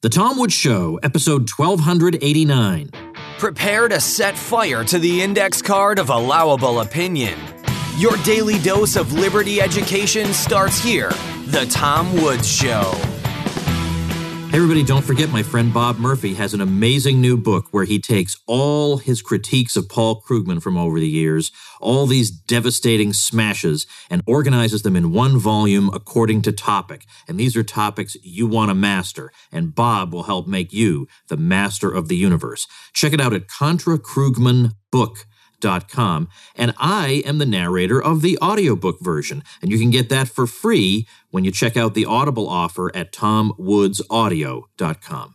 The Tom Woods Show, episode 1289. Prepare to set fire to the index card of allowable opinion. Your daily dose of liberty education starts here. The Tom Woods Show. Hey everybody, don't forget my friend Bob Murphy has an amazing new book where he takes all his critiques of Paul Krugman from over the years, all these devastating smashes, and organizes them in one volume according to topic. And these are topics you want to master, and Bob will help make you the master of the universe. Check it out at ContraKrugmanBook.com. And I am the narrator of the audiobook version, and you can get that for free when you check out the Audible offer at TomWoodsAudio.com.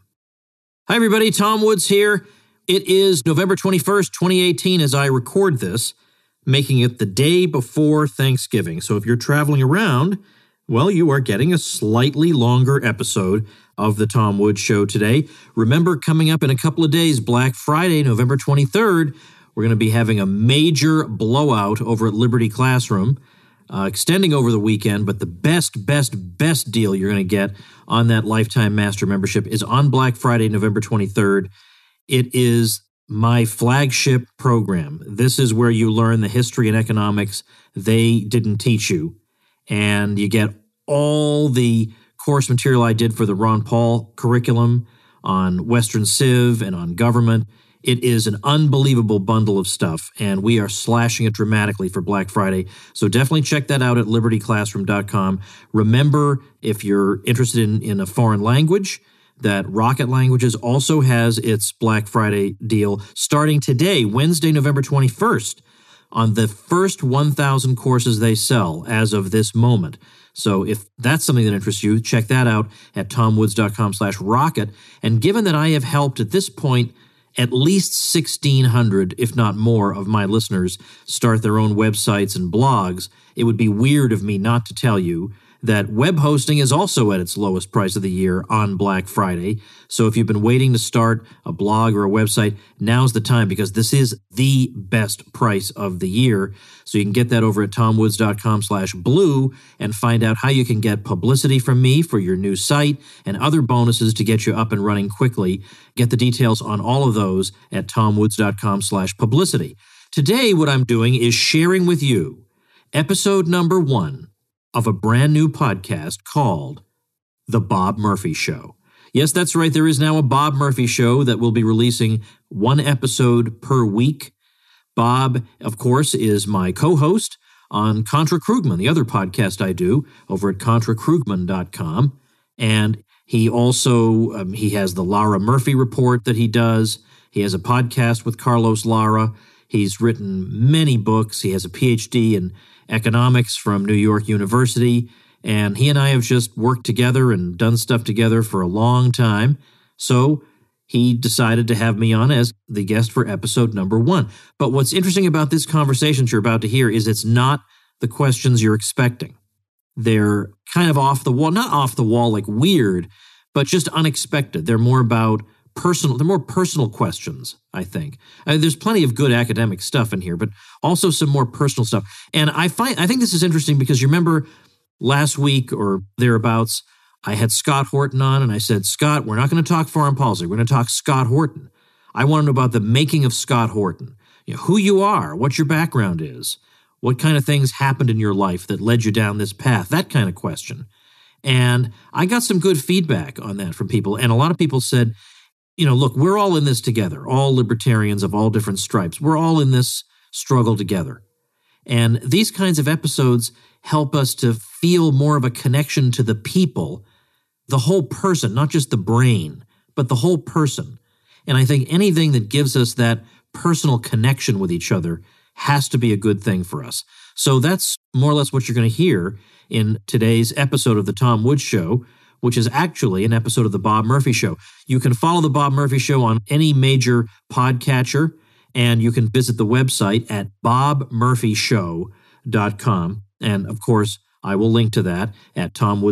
Hi everybody, Tom Woods here. It is November 21st, 2018 as I record this, making it the day before Thanksgiving. So if you're traveling around, well, you are getting a slightly longer episode of the Tom Woods Show today. Remember, coming up in a couple of days, Black Friday, November 23rd, we're going to be having a major blowout over at Liberty Classroom, extending over the weekend, but the best deal you're going to get on that Lifetime Master membership is on Black Friday, November 23rd. It is my flagship program. This is where you learn the history and economics they didn't teach you, and you get all the course material I did for the Ron Paul curriculum on Western Civ and on government. It is an unbelievable bundle of stuff, and we are slashing it dramatically for Black Friday. So definitely check that out at libertyclassroom.com. Remember, if you're interested in a foreign language, that Rocket Languages also has its Black Friday deal starting today, Wednesday, November 21st, on the first 1,000 courses they sell as of this moment. So if that's something that interests you, check that out at tomwoods.com/rocket. And given that I have helped at this point at least 1,600, if not more, of my listeners start their own websites and blogs, it would be weird of me not to tell you that web hosting is also at its lowest price of the year on Black Friday. So if you've been waiting to start a blog or a website, now's the time, because this is the best price of the year. So you can get that over at tomwoods.com/blue and find out how you can get publicity from me for your new site and other bonuses to get you up and running quickly. Get the details on all of those at tomwoods.com/publicity. Today, what I'm doing is sharing with you episode number 1 of a brand new podcast called The Bob Murphy Show. Yes, that's right. There is now a Bob Murphy Show that will be releasing one episode per week. Bob, of course, is my co-host on Contra Krugman, the other podcast I do over at ContraKrugman.com. And he also, he has the Lara Murphy Report that he does. He has a podcast with Carlos Lara. He's written many books. He has a PhD in economics from New York University, and he and I have just worked together and done stuff together for a long time. So he decided to have me on as the guest for episode number 1. But what's interesting about this conversation you're about to hear is it's not the questions you're expecting. They're kind of off the wall, not off the wall like weird, but just unexpected. They're more about personal, they're more personal questions, I think. There's plenty of good academic stuff in here, but also some more personal stuff. And I think this is interesting because you remember last week or thereabouts, I had Scott Horton on, and I said, Scott, we're not going to talk foreign policy. We're going to talk Scott Horton. I want to know about the making of Scott Horton. You know, who you are, what your background is, what kind of things happened in your life that led you down this path, that kind of question. And I got some good feedback on that from people, and a lot of people said, you know, look, we're all in this together, all libertarians of all different stripes. We're all in this struggle together. And these kinds of episodes help us to feel more of a connection to the people, the whole person, not just the brain, but the whole person. And I think anything that gives us that personal connection with each other has to be a good thing for us. So that's more or less what you're going to hear in today's episode of The Tom Woods Show, which is actually an episode of The Bob Murphy Show. You can follow The Bob Murphy Show on any major podcatcher, and you can visit the website at bobmurphyshow.com. And, of course, I will link to that at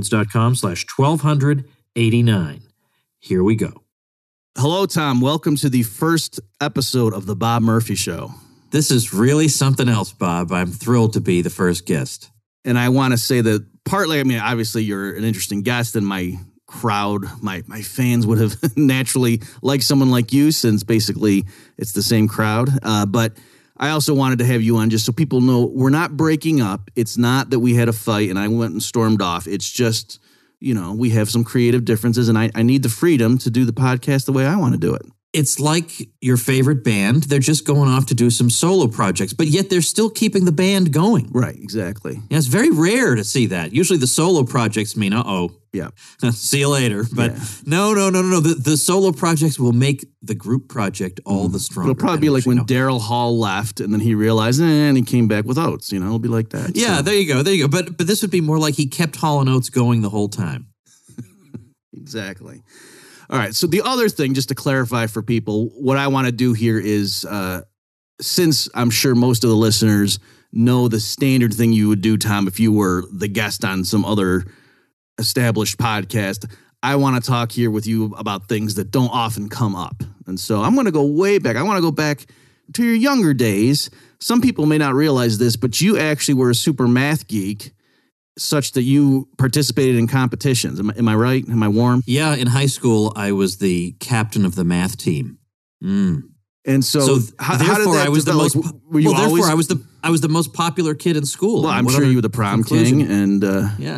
tomwoods.com/1289. Here we go. Hello, Tom. Welcome to the first episode of The Bob Murphy Show. This is really something else, Bob. I'm thrilled to be the first guest. And I want to say that partly, I mean, obviously you're an interesting guest and my crowd, my fans would have naturally liked someone like you, since basically it's the same crowd. But I also wanted to have you on just so people know we're not breaking up. It's not that we had a fight and I went and stormed off. It's just, we have some creative differences, and I need the freedom to do the podcast the way I want to do it. It's like your favorite band. They're just going off to do some solo projects, but yet they're still keeping the band going. Right, exactly. Yeah, it's very rare to see that. Usually the solo projects mean, yeah, see you later. But no. The solo projects will make the group project all the stronger. It'll probably be like when Daryl Hall left and then he realized, and he came back with Oates. It'll be like that. Yeah, so. There you go. But this would be more like he kept Hall & Oates going the whole time. Exactly. All right. So the other thing, just to clarify for people, what I want to do here is, since I'm sure most of the listeners know the standard thing you would do, Tom, if you were the guest on some other established podcast, I want to talk here with you about things that don't often come up. And so I'm going to go way back. I want to go back to your younger days. Some people may not realize this, but you actually were a super math geek, such that you participated in competitions. Am I right? Am I warm? Yeah, in high school, I was the captain of the math team. And so how did that? I was the most. Were you always? I was the most popular kid in school. Well, I'm sure you were the prom king, and yeah,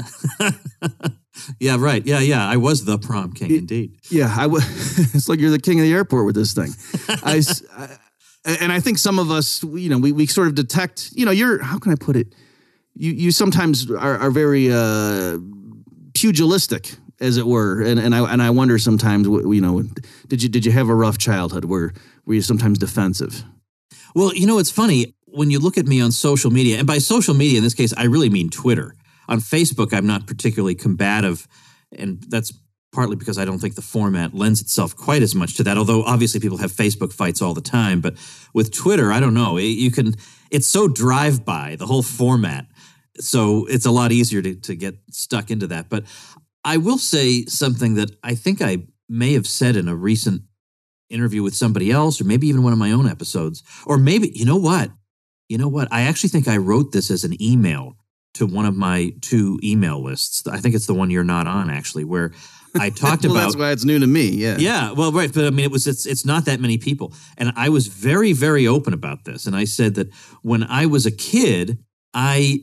yeah, right, yeah. I was the prom king, indeed. Yeah, it's like you're the king of the airport with this thing. And I think some of us, we sort of detect. You're, how can I put it? You sometimes are very pugilistic, as it were, and I wonder sometimes, did you have a rough childhood? Were you sometimes defensive? Well, it's funny when you look at me on social media, and by social media in this case, I really mean Twitter. On Facebook, I'm not particularly combative, and that's partly because I don't think the format lends itself quite as much to that. Although obviously people have Facebook fights all the time, but with Twitter, I don't know. It's so drive-by, the whole format. So it's a lot easier to get stuck into that. But I will say something that I think I may have said in a recent interview with somebody else, or maybe even one of my own episodes. Or maybe, you know what? I actually think I wrote this as an email to one of my 2 email lists. I think it's the one you're not on, actually, where I talked well, about... that's why it's new to me, yeah. Yeah, well, right. But I mean, it's not that many people. And I was very, very open about this. And I said that when I was a kid... I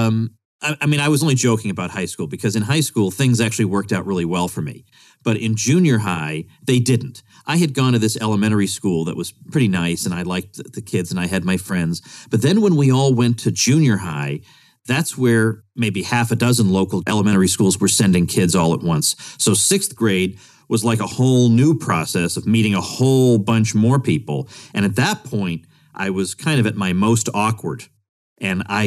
was only joking about high school, because in high school, things actually worked out really well for me. But in junior high, they didn't. I had gone to this elementary school that was pretty nice, and I liked the kids, and I had my friends. But then when we all went to junior high, that's where maybe half a dozen local elementary schools were sending kids all at once. So 6th grade was like a whole new process of meeting a whole bunch more people. And at that point, I was kind of at my most awkward. And I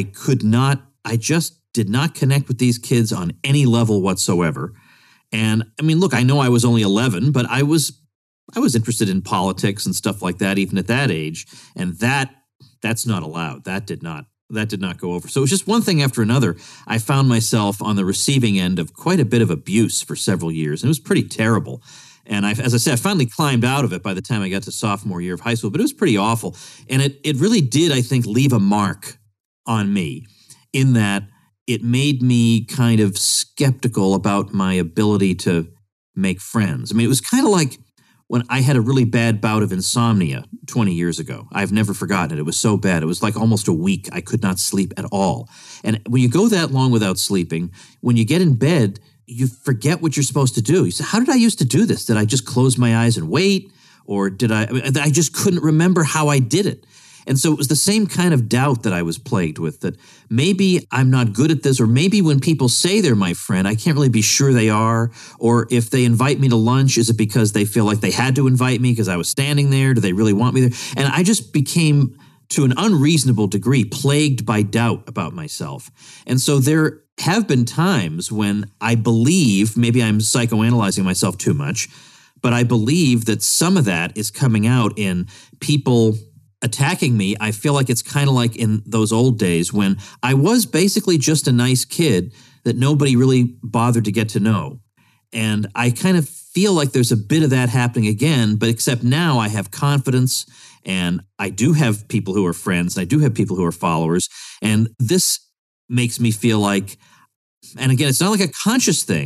just did not connect with these kids on any level whatsoever. And I mean, look, I know I was only 11, but I was interested in politics and stuff like that, even at that age. And that's not allowed. That did not go over. So it was just one thing after another. I found myself on the receiving end of quite a bit of abuse for several years. And it was pretty terrible. And as I said, I finally climbed out of it by the time I got to sophomore year of high school, but it was pretty awful. And it really did, I think, leave a mark on me, in that it made me kind of skeptical about my ability to make friends. I mean, it was kind of like when I had a really bad bout of insomnia 20 years ago. I've never forgotten it. It was so bad. It was like almost a week. I could not sleep at all. And when you go that long without sleeping, when you get in bed, you forget what you're supposed to do. You say, how did I used to do this? Did I just close my eyes and wait? Or I just couldn't remember how I did it. And so it was the same kind of doubt that I was plagued with, that maybe I'm not good at this, or maybe when people say they're my friend, I can't really be sure they are. Or if they invite me to lunch, is it because they feel like they had to invite me because I was standing there? Do they really want me there? And I just became, to an unreasonable degree, plagued by doubt about myself. And so there have been times when I believe, maybe I'm psychoanalyzing myself too much, but I believe that some of that is coming out in people attacking me. I feel like it's kind of like in those old days when I was basically just a nice kid that nobody really bothered to get to know. And I kind of feel like there's a bit of that happening again, but except now I have confidence, and I do have people who are friends, and I do have people who are followers. And this makes me feel like, and again, it's not like a conscious thing,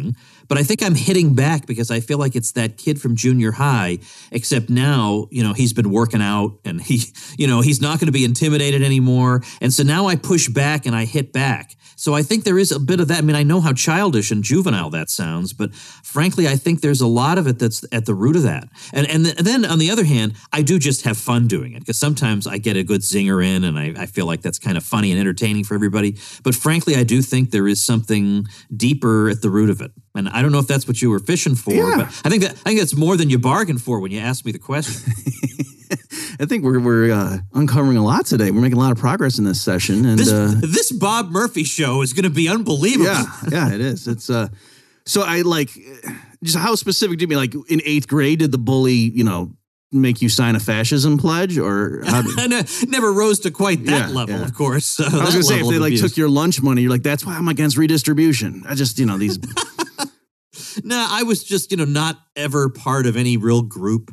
But I think I'm hitting back because I feel like it's that kid from junior high, except now, he's been working out and he's not going to be intimidated anymore. And so now I push back and I hit back. So I think there is a bit of that. I mean, I know how childish and juvenile that sounds, but frankly, I think there's a lot of it that's at the root of that. And then on the other hand, I do just have fun doing it because sometimes I get a good zinger in and I feel like that's kind of funny and entertaining for everybody. But frankly, I do think there is something deeper at the root of it. And I don't know if that's what you were fishing for, but I think that's more than you bargained for when you asked me the question. I think we're uncovering a lot today. We're making a lot of progress in this session. And this Bob Murphy show is going to be unbelievable. Yeah, it is. It's so I like just how specific do you mean? Like in 8th grade, did the bully, make you sign a fascism pledge, or how never rose to quite that level, of course. I was going to say if they took your lunch money, you're like, that's why I'm against redistribution. I just these. No, I was just not ever part of any real group,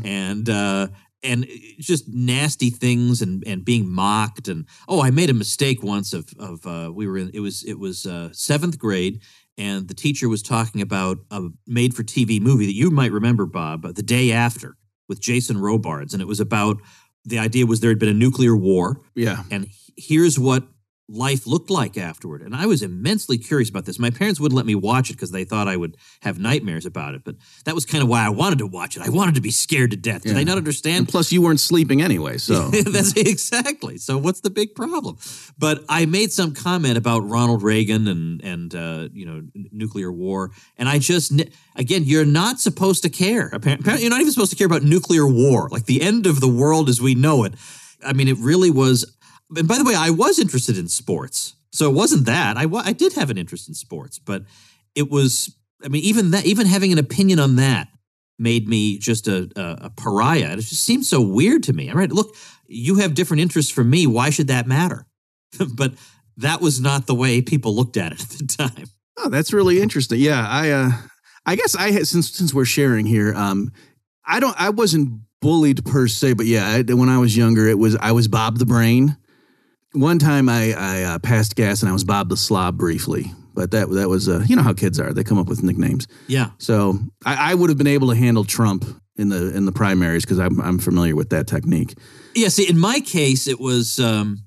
and just nasty things and being mocked. And I made a mistake once of we were in it was 7th grade, and the teacher was talking about a made for TV movie that you might remember, Bob, The Day After with Jason Robards, and it was about the idea was there had been a nuclear war, and here's what life looked like afterward. And I was immensely curious about this. My parents wouldn't let me watch it because they thought I would have nightmares about it. But that was kind of why I wanted to watch it. I wanted to be scared to death. Did I not understand? And plus, you weren't sleeping anyway, so. That's exactly. So what's the big problem? But I made some comment about Ronald Reagan and nuclear war. And I just, again, you're not supposed to care. Apparently, you're not even supposed to care about nuclear war, like the end of the world as we know it. I mean, it really was. And by the way, I was interested in sports, so it wasn't that. I did have an interest in sports, but it was. I mean, even having an opinion on that made me just a pariah. It just seemed so weird to me. All right, look, you have different interests from me. Why should that matter? But that was not the way people looked at it at the time. Oh, that's really interesting. Yeah, I guess I had since we're sharing here. I wasn't bullied per se, but when I was younger, I was Bob the Brain. One time I passed gas and I was Bob the Slob briefly, but that was how kids are. They come up with nicknames. Yeah. So I would have been able to handle Trump in the primaries because I'm familiar with that technique. Yeah. See, in my case, it was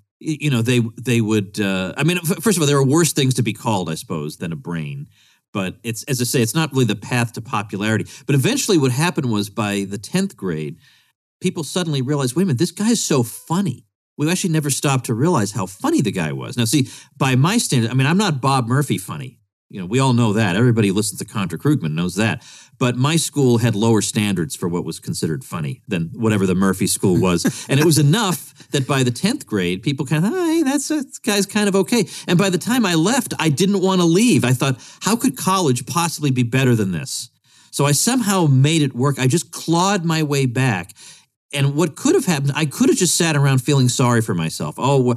they would. I mean, first of all, there are worse things to be called, I suppose, than a brain. But it's, as I say, it's not really the path to popularity. But eventually, what happened was by the 10th grade, people suddenly realized, wait a minute, this guy's so funny. We actually never stopped to realize how funny the guy was. Now, see, by my standard, I mean, I'm not Bob Murphy funny. We all know that. Everybody who listens to Contra Krugman knows that. But my school had lower standards for what was considered funny than whatever the Murphy school was. And it was enough that by the 10th grade, people kind of, hey, this guy's kind of okay. And by the time I left, I didn't want to leave. I thought, how could college possibly be better than this? So I somehow made it work. I just clawed my way back. And what could have happened, I could have just sat around feeling sorry for myself.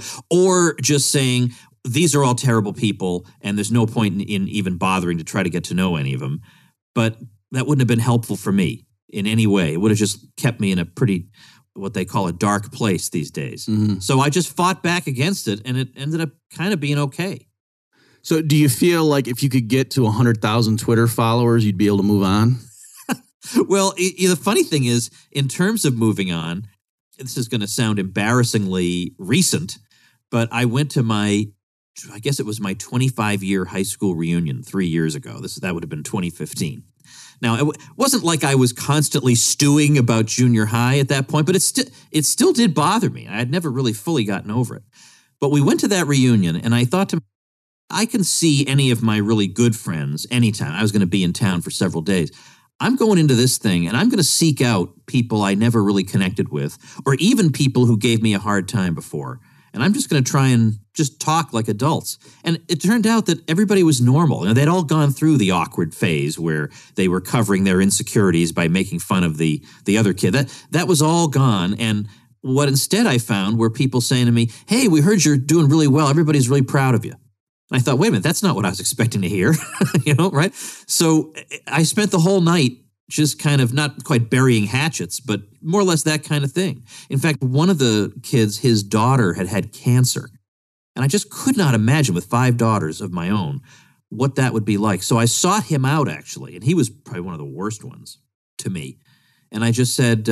Or just saying, these are all terrible people, and there's no point in even bothering to try to get to know any of them. But that wouldn't have been helpful for me in any way. It would have just kept me in a pretty, what they call a dark place these days. Mm-hmm. So I just fought back against it, and it ended up kind of being okay. So do you feel like if you could get to 100,000 Twitter followers, you'd be able to move on? Well, the funny thing is, in terms of moving on, this is going to sound embarrassingly recent, but I went to I guess it was my 25-year high school reunion 3 years ago. That would have been 2015. Now, it wasn't like I was constantly stewing about junior high at that point, but it still did bother me. I had never really fully gotten over it. But we went to that reunion, and I thought to myself, I can see any of my really good friends anytime. I was going to be in town for several days. I'm going into this thing, and I'm going to seek out people I never really connected with, or even people who gave me a hard time before. And I'm just going to try and just talk like adults. And it turned out that everybody was normal. They'd all gone through the awkward phase where they were covering their insecurities by making fun of the other kid. That was all gone. And what instead I found were people saying to me, hey, we heard you're doing really well. Everybody's really proud of you. And I thought, wait a minute, that's not what I was expecting to hear, right? So I spent the whole night just kind of not quite burying hatchets, but more or less that kind of thing. In fact, one of the kids, his daughter had cancer. And I just could not imagine, with 5 daughters of my own, what that would be like. So I sought him out, actually, and he was probably one of the worst ones to me. And I just said,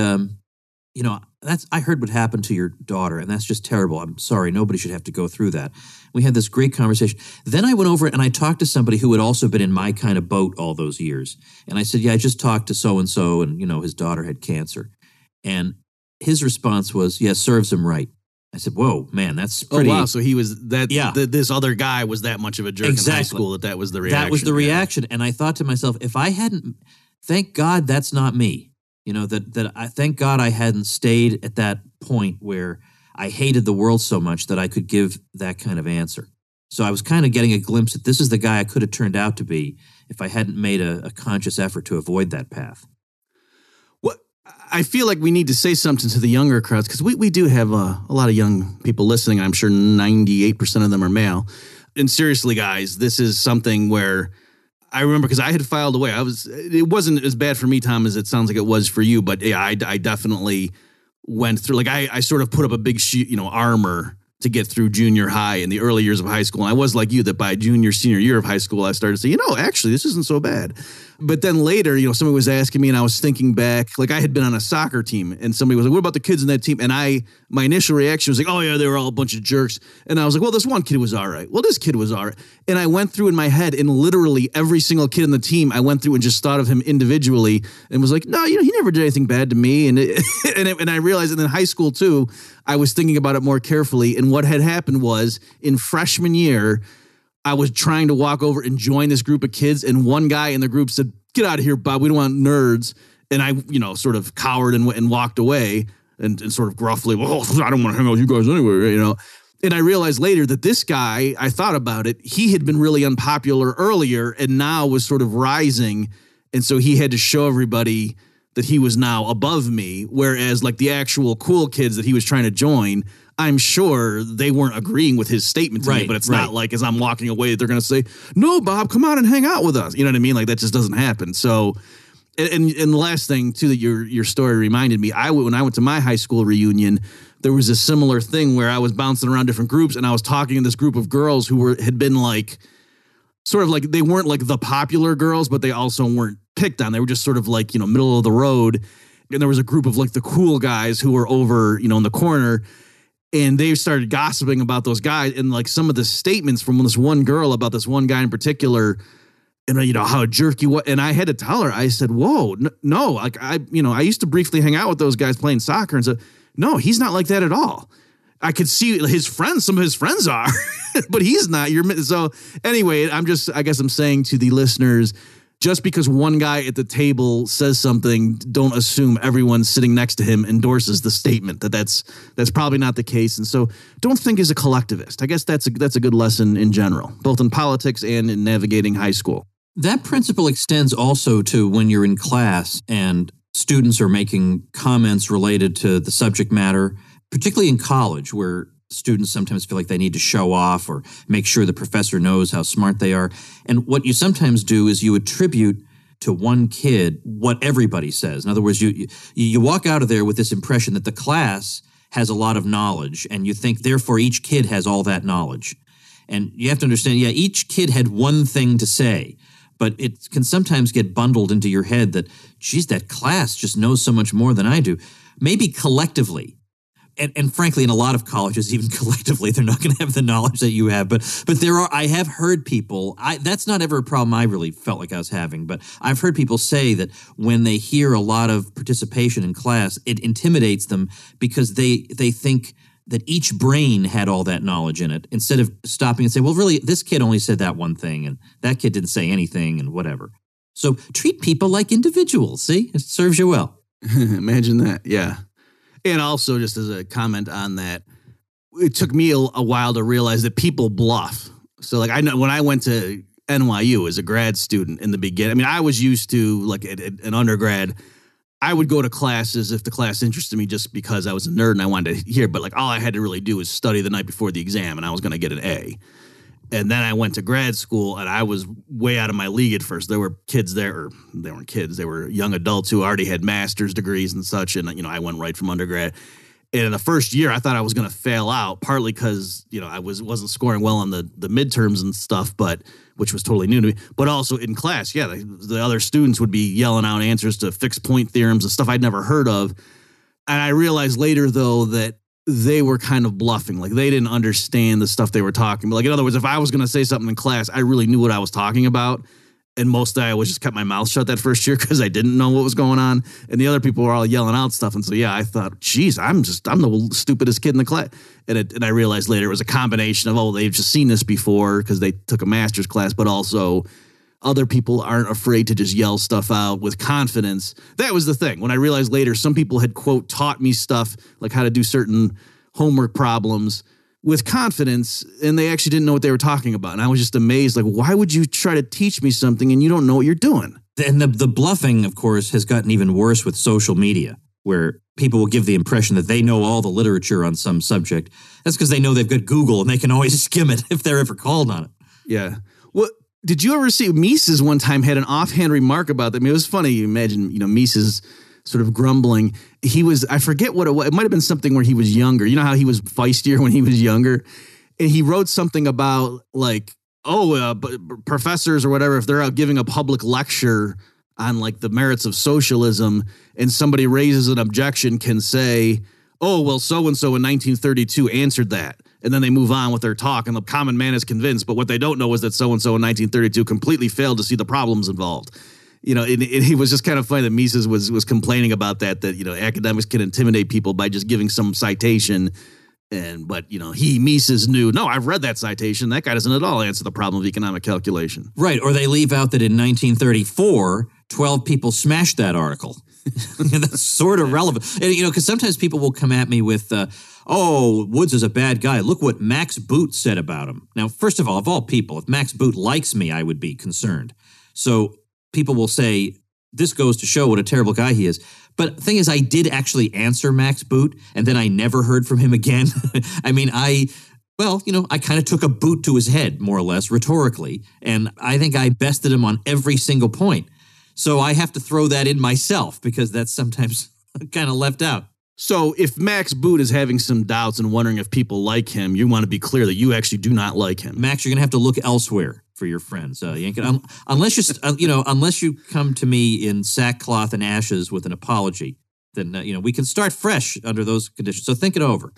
I heard what happened to your daughter, and that's just terrible. I'm sorry. Nobody should have to go through that. We had this great conversation. Then I went over and I talked to somebody who had also been in my kind of boat all those years. And I said, I just talked to so-and-so, and, his daughter had cancer. And his response was, serves him right. I said, whoa, man, that's pretty... Oh, wow, so he was... this other guy was that much of a jerk in high school that was the reaction. That was the reaction. And I thought to myself, if I hadn't... Thank God that's not me. Thank God I hadn't stayed at that point where I hated the world so much that I could give that kind of answer. So I was kind of getting a glimpse that this is the guy I could have turned out to be if I hadn't made a conscious effort to avoid that path. I feel like we need to say something to the younger crowds because we do have a lot of young people listening. I'm sure 98% of them are male. And seriously, guys, this is something where I remember because I had filed away. It wasn't as bad for me, Tom, as it sounds like it was for you. But yeah, I definitely went through. Like I sort of put up a big armor to get through junior high in the early years of high school. And I was like you, that by senior year of high school, I started to say, actually, this isn't so bad. But then later, somebody was asking me and I was thinking back, like I had been on a soccer team and somebody was like, what about the kids in that team? And my initial reaction was like, oh yeah, they were all a bunch of jerks. And I was like, well, this one kid was all right. Well, this kid was all right. And I went through in my head and literally every single kid in the team, I went through and just thought of him individually and was like, no, he never did anything bad to me. And I realized that in high school too, I was thinking about it more carefully. And what had happened was in freshman year, I was trying to walk over and join this group of kids. And one guy in the group said, get out of here, Bob. We don't want nerds. And I, sort of cowered and walked away and sort of gruffly, well, I don't want to hang out with you guys anyway, And I realized later that this guy, I thought about it, he had been really unpopular earlier and now was sort of rising. And so he had to show everybody that he was now above me. Whereas like the actual cool kids that he was trying to join, I'm sure they weren't agreeing with his statement to me, but it's not like as I'm walking away, they're going to say, no, Bob, come out and hang out with us. You know what I mean? Like that just doesn't happen. So, and the last thing too, that your story reminded me, when I went to my high school reunion, there was a similar thing where I was bouncing around different groups and I was talking to this group of girls who had been like, sort of like, they weren't like the popular girls, but they also weren't picked on. They were just sort of like, middle of the road. And there was a group of like the cool guys who were over, in the corner. And they started gossiping about those guys and like some of the statements from this one girl about this one guy in particular and how jerky was. And I had to tell her, I said, whoa, no, like I used to briefly hang out with those guys playing soccer and said, no, he's not like that at all. I could see his friends, some of his friends are, but he's not. So anyway, I guess I'm saying to the listeners, just because one guy at the table says something, don't assume everyone sitting next to him endorses the statement. That's probably not the case. And so don't think as a collectivist. I guess that's a good lesson in general, both in politics and in navigating high school. That principle extends also to when you're in class and students are making comments related to the subject matter, particularly in college where students sometimes feel like they need to show off or make sure the professor knows how smart they are. And what you sometimes do is you attribute to one kid what everybody says. In other words, you walk out of there with this impression that the class has a lot of knowledge, and you think, therefore, each kid has all that knowledge. And you have to understand, each kid had one thing to say, but it can sometimes get bundled into your head that, geez, that class just knows so much more than I do. Maybe collectively. And frankly, in a lot of colleges, even collectively, they're not going to have the knowledge that you have. But I have heard people, that's not ever a problem I really felt like I was having, but I've heard people say that when they hear a lot of participation in class, it intimidates them because they think that each brain had all that knowledge in it, instead of stopping and say, well, really, this kid only said that one thing, and that kid didn't say anything, and whatever. So treat people like individuals, see? It serves you well. Imagine that, yeah. And also, just as a comment on that, it took me a while to realize that people bluff. So, like, I know when I went to NYU as a grad student in the beginning, I mean, I was used to, like, an undergrad, I would go to classes if the class interested me just because I was a nerd and I wanted to hear. But, like, all I had to really do was study the night before the exam, and I was going to get an A. And then I went to grad school, and I was way out of my league at first. There were kids there, or they weren't kids, they were young adults who already had master's degrees and such, and I went right from undergrad. And in the first year, I thought I was going to fail out, partly because, I wasn't scoring well on the midterms and stuff, which was totally new to me. But also in class, the other students would be yelling out answers to fixed point theorems and stuff I'd never heard of. And I realized later, though, that they were kind of bluffing. Like, they didn't understand the stuff they were talking about. Like, in other words, if I was going to say something in class, I really knew what I was talking about. And most of I was just kept my mouth shut that first year because I didn't know what was going on. And the other people were all yelling out stuff. And so, I thought, geez, I'm the stupidest kid in the class. And I realized later it was a combination of, they've just seen this before because they took a master's class, but also other people aren't afraid to just yell stuff out with confidence. That was the thing. When I realized later, some people had, quote, taught me stuff like how to do certain homework problems with confidence, and they actually didn't know what they were talking about. And I was just amazed, like, why would you try to teach me something and you don't know what you're doing? And the bluffing, of course, has gotten even worse with social media, where people will give the impression that they know all the literature on some subject. That's because they know they've got Google and they can always skim it if they're ever called on it. Yeah. Well, did you ever see Mises one time had an offhand remark about that? I mean, it was funny. You imagine, Mises sort of grumbling. I forget what it was. It might have been something where he was younger. You know how he was feistier when he was younger? And he wrote something about like, professors or whatever, if they're out giving a public lecture on like the merits of socialism and somebody raises an objection, can say, so-and-so in 1932 answered that. And then they move on with their talk and the common man is convinced. But what they don't know is that so-and-so in 1932 completely failed to see the problems involved. It was just kind of funny that Mises was complaining about that academics can intimidate people by just giving some citation. But Mises knew, no, I've read that citation. That guy doesn't at all answer the problem of economic calculation. Right. Or they leave out that in 1934, 12 people smashed that article. That's sort of relevant. And, because sometimes people will come at me with, Woods is a bad guy. Look what Max Boot said about him. Now, first of all people, if Max Boot likes me, I would be concerned. So people will say, this goes to show what a terrible guy he is. But the thing is, I did actually answer Max Boot, and then I never heard from him again. I mean, I kind of took a boot to his head, more or less, rhetorically, and I think I bested him on every single point. So I have to throw that in myself, because that's sometimes kind of left out. So if Max Boot is having some doubts and wondering if people like him, you want to be clear that you actually do not like him. Max, you're going to have to look elsewhere for your friends. Unless you come to me in sackcloth and ashes with an apology, then we can start fresh under those conditions. So think it over.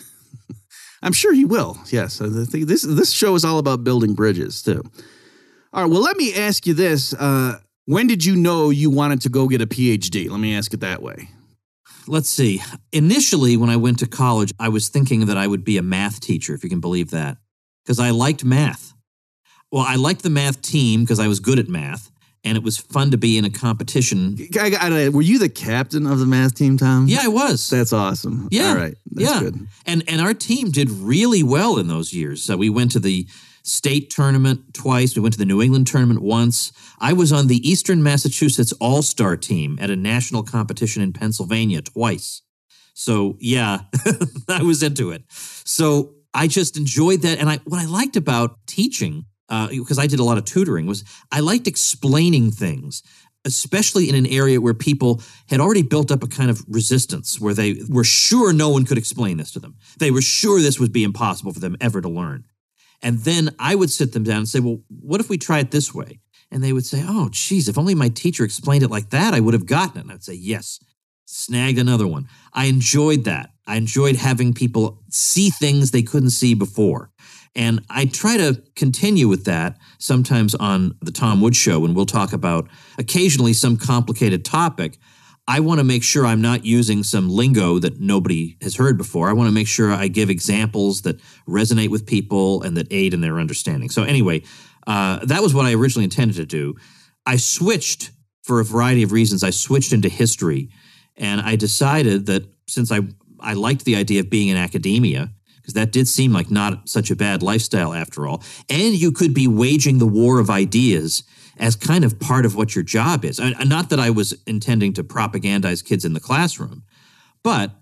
I'm sure he will. Yes, I think this show is all about building bridges too. All right. Well, let me ask you this: when did you know you wanted to go get a PhD? Let me ask it that way. Let's see. Initially, when I went to college, I was thinking that I would be a math teacher, if you can believe that, because I liked math. Well, I liked the math team because I was good at math, and it was fun to be in a competition. Were you the captain of the math team, Tom? Yeah, I was. That's awesome. Yeah. All right. That's good. And our team did really well in those years. So we went to the state tournament twice. We went to the New England tournament once. I was on the Eastern Massachusetts All-Star team at a national competition in Pennsylvania twice. So, yeah, I was into it. So I just enjoyed that. And what I liked about teaching, because I did a lot of tutoring, was I liked explaining things, especially in an area where people had already built up a kind of resistance, where they were sure no one could explain this to them. They were sure this would be impossible for them ever to learn. And then I would sit them down and say, well, what if we try it this way? And they would say, oh, geez, if only my teacher explained it like that, I would have gotten it. And I'd say, yes, snagged another one. I enjoyed that. I enjoyed having people see things they couldn't see before. And I try to continue with that sometimes on the Tom Woods Show, when we'll talk about occasionally some complicated topic. I want to make sure I'm not using some lingo that nobody has heard before. I want to make sure I give examples that resonate with people and that aid in their understanding. So anyway, that was what I originally intended to do. I switched, for a variety of reasons, I switched into history. And I decided that since I liked the idea of being in academia, because that did seem like not such a bad lifestyle after all, and you could be waging the war of ideas as kind of part of what your job is. Not that I was intending to propagandize kids in the classroom, but,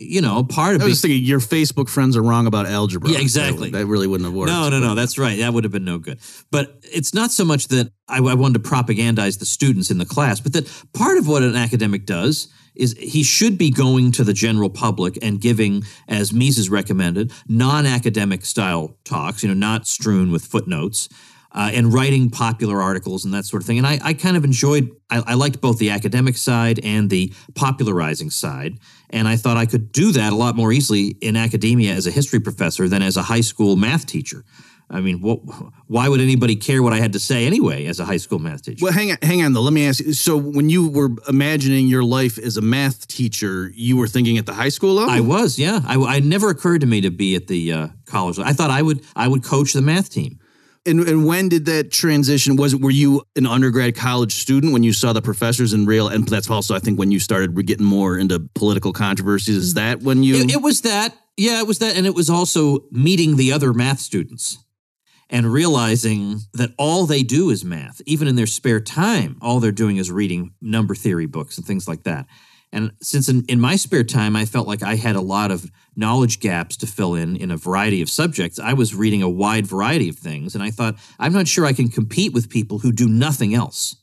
part of it. I was thinking your Facebook friends are wrong about algebra. Yeah, exactly. That really wouldn't have worked. No, that's right. That would have been no good. But it's not so much that I wanted to propagandize the students in the class, but that part of what an academic does is he should be going to the general public and giving, as Mises recommended, non-academic style talks, not strewn with footnotes, and writing popular articles and that sort of thing. And I kind of enjoyed, I liked both the academic side and the popularizing side. And I thought I could do that a lot more easily in academia as a history professor than as a high school math teacher. I mean, why would anybody care what I had to say anyway as a high school math teacher? Well, hang on, though. Let me ask you. So when you were imagining your life as a math teacher, you were thinking at the high school level? I was, yeah. I never occurred to me to be at the college level. I thought I would coach the math team. And when did that transition? Were you an undergrad college student when you saw the professors and that's also, I think, when you started getting more into political controversies? Is that when you? It was that. Yeah, it was that. And it was also meeting the other math students and realizing that all they do is math. Even in their spare time, all they're doing is reading number theory books and things like that. And since in my spare time, I felt like I had a lot of knowledge gaps to fill in a variety of subjects, I was reading a wide variety of things. And I thought, I'm not sure I can compete with people who do nothing else.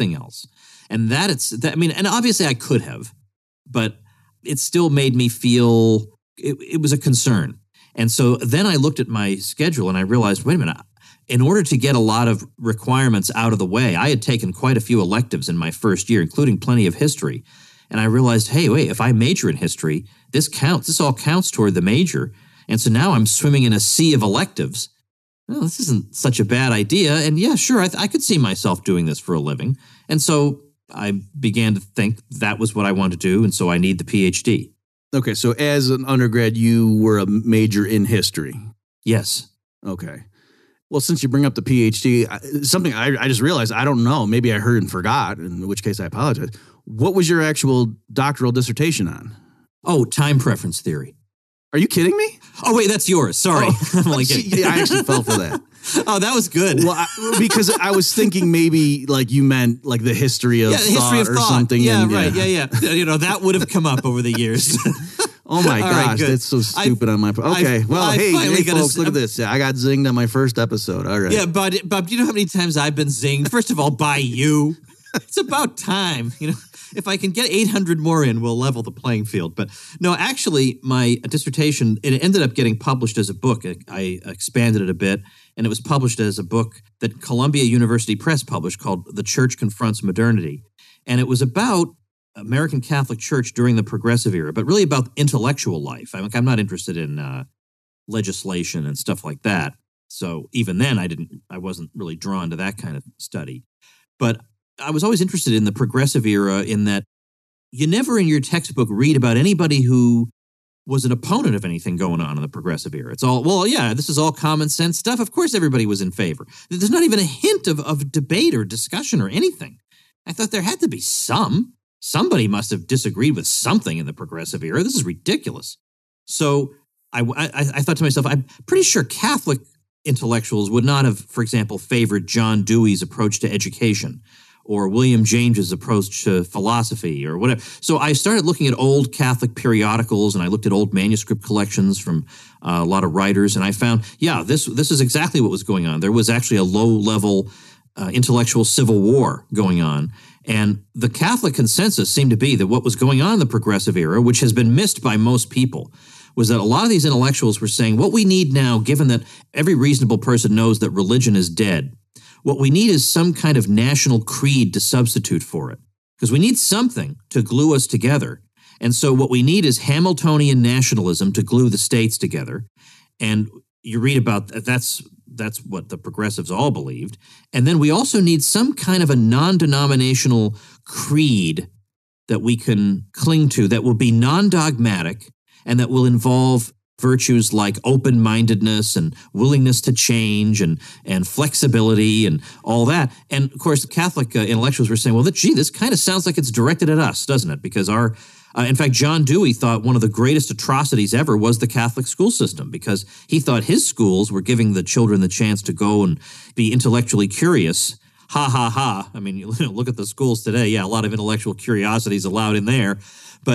And and obviously I could have, but it still made me feel it was a concern. And so then I looked at my schedule and I realized, wait a minute, in order to get a lot of requirements out of the way, I had taken quite a few electives in my first year, including plenty of history. And I realized, hey, wait, if I major in history, this counts. This all counts toward the major. And so now I'm swimming in a sea of electives. Well, this isn't such a bad idea. And yeah, sure, I could see myself doing this for a living. And so I began to think that was what I wanted to do. And so I need the PhD. Okay, so as an undergrad, you were a major in history. Yes. Okay. Well, since you bring up the PhD, something I just realized, I don't know. Maybe I heard and forgot, in which case I apologize. What was your actual doctoral dissertation on? Oh, time preference theory. Are you kidding me? Oh, wait, that's yours. Sorry. I'm only kidding. Yeah, I actually fell for that. Oh, that was good. Well, because I was thinking maybe like you meant like the history of thought or something. Yeah, right. Yeah. That would have come up over the years. Oh my gosh, that's so stupid on my part. Okay, hey folks, look at this. Yeah, I got zinged on my first episode. All right. Yeah, but do you know how many times I've been zinged? First of all, by you. It's about time. If I can get 800 more in, we'll level the playing field. But no, actually, my dissertation, it ended up getting published as a book. I expanded it a bit, and it was published as a book that Columbia University Press published called The Church Confronts Modernity. And it was about American Catholic Church during the Progressive Era, but really about intellectual life. I'm not interested in legislation and stuff like that. So even then, I wasn't really drawn to that kind of study. But I was always interested in the Progressive Era in that you never in your textbook read about anybody who was an opponent of anything going on in the Progressive Era. It's all, well, yeah, this is all common sense stuff. Of course everybody was in favor. There's not even a hint of debate or discussion or anything. I thought there had to be some. Somebody must have disagreed with something in the Progressive Era. This is ridiculous. So I thought to myself, I'm pretty sure Catholic intellectuals would not have, for example, favored John Dewey's approach to education or William James's approach to philosophy or whatever. So I started looking at old Catholic periodicals, and I looked at old manuscript collections from a lot of writers, and I found, this is exactly what was going on. There was actually a low-level intellectual civil war going on. And the Catholic consensus seemed to be that what was going on in the Progressive Era, which has been missed by most people, was that a lot of these intellectuals were saying, what we need now, given that every reasonable person knows that religion is dead, what we need is some kind of national creed to substitute for it, because we need something to glue us together. And so what we need is Hamiltonian nationalism to glue the states together. And you read about that's what the progressives all believed. And then we also need some kind of a non-denominational creed that we can cling to that will be non-dogmatic and that will involve virtues like open-mindedness and willingness to change and flexibility and all that. And, of course, the Catholic intellectuals were saying, well, this kind of sounds like it's directed at us, doesn't it? Because in fact, John Dewey thought one of the greatest atrocities ever was the Catholic school system, because he thought his schools were giving the children the chance to go and be intellectually curious. Ha, ha, ha. I mean, look at the schools today. Yeah, a lot of intellectual curiosities allowed in there. But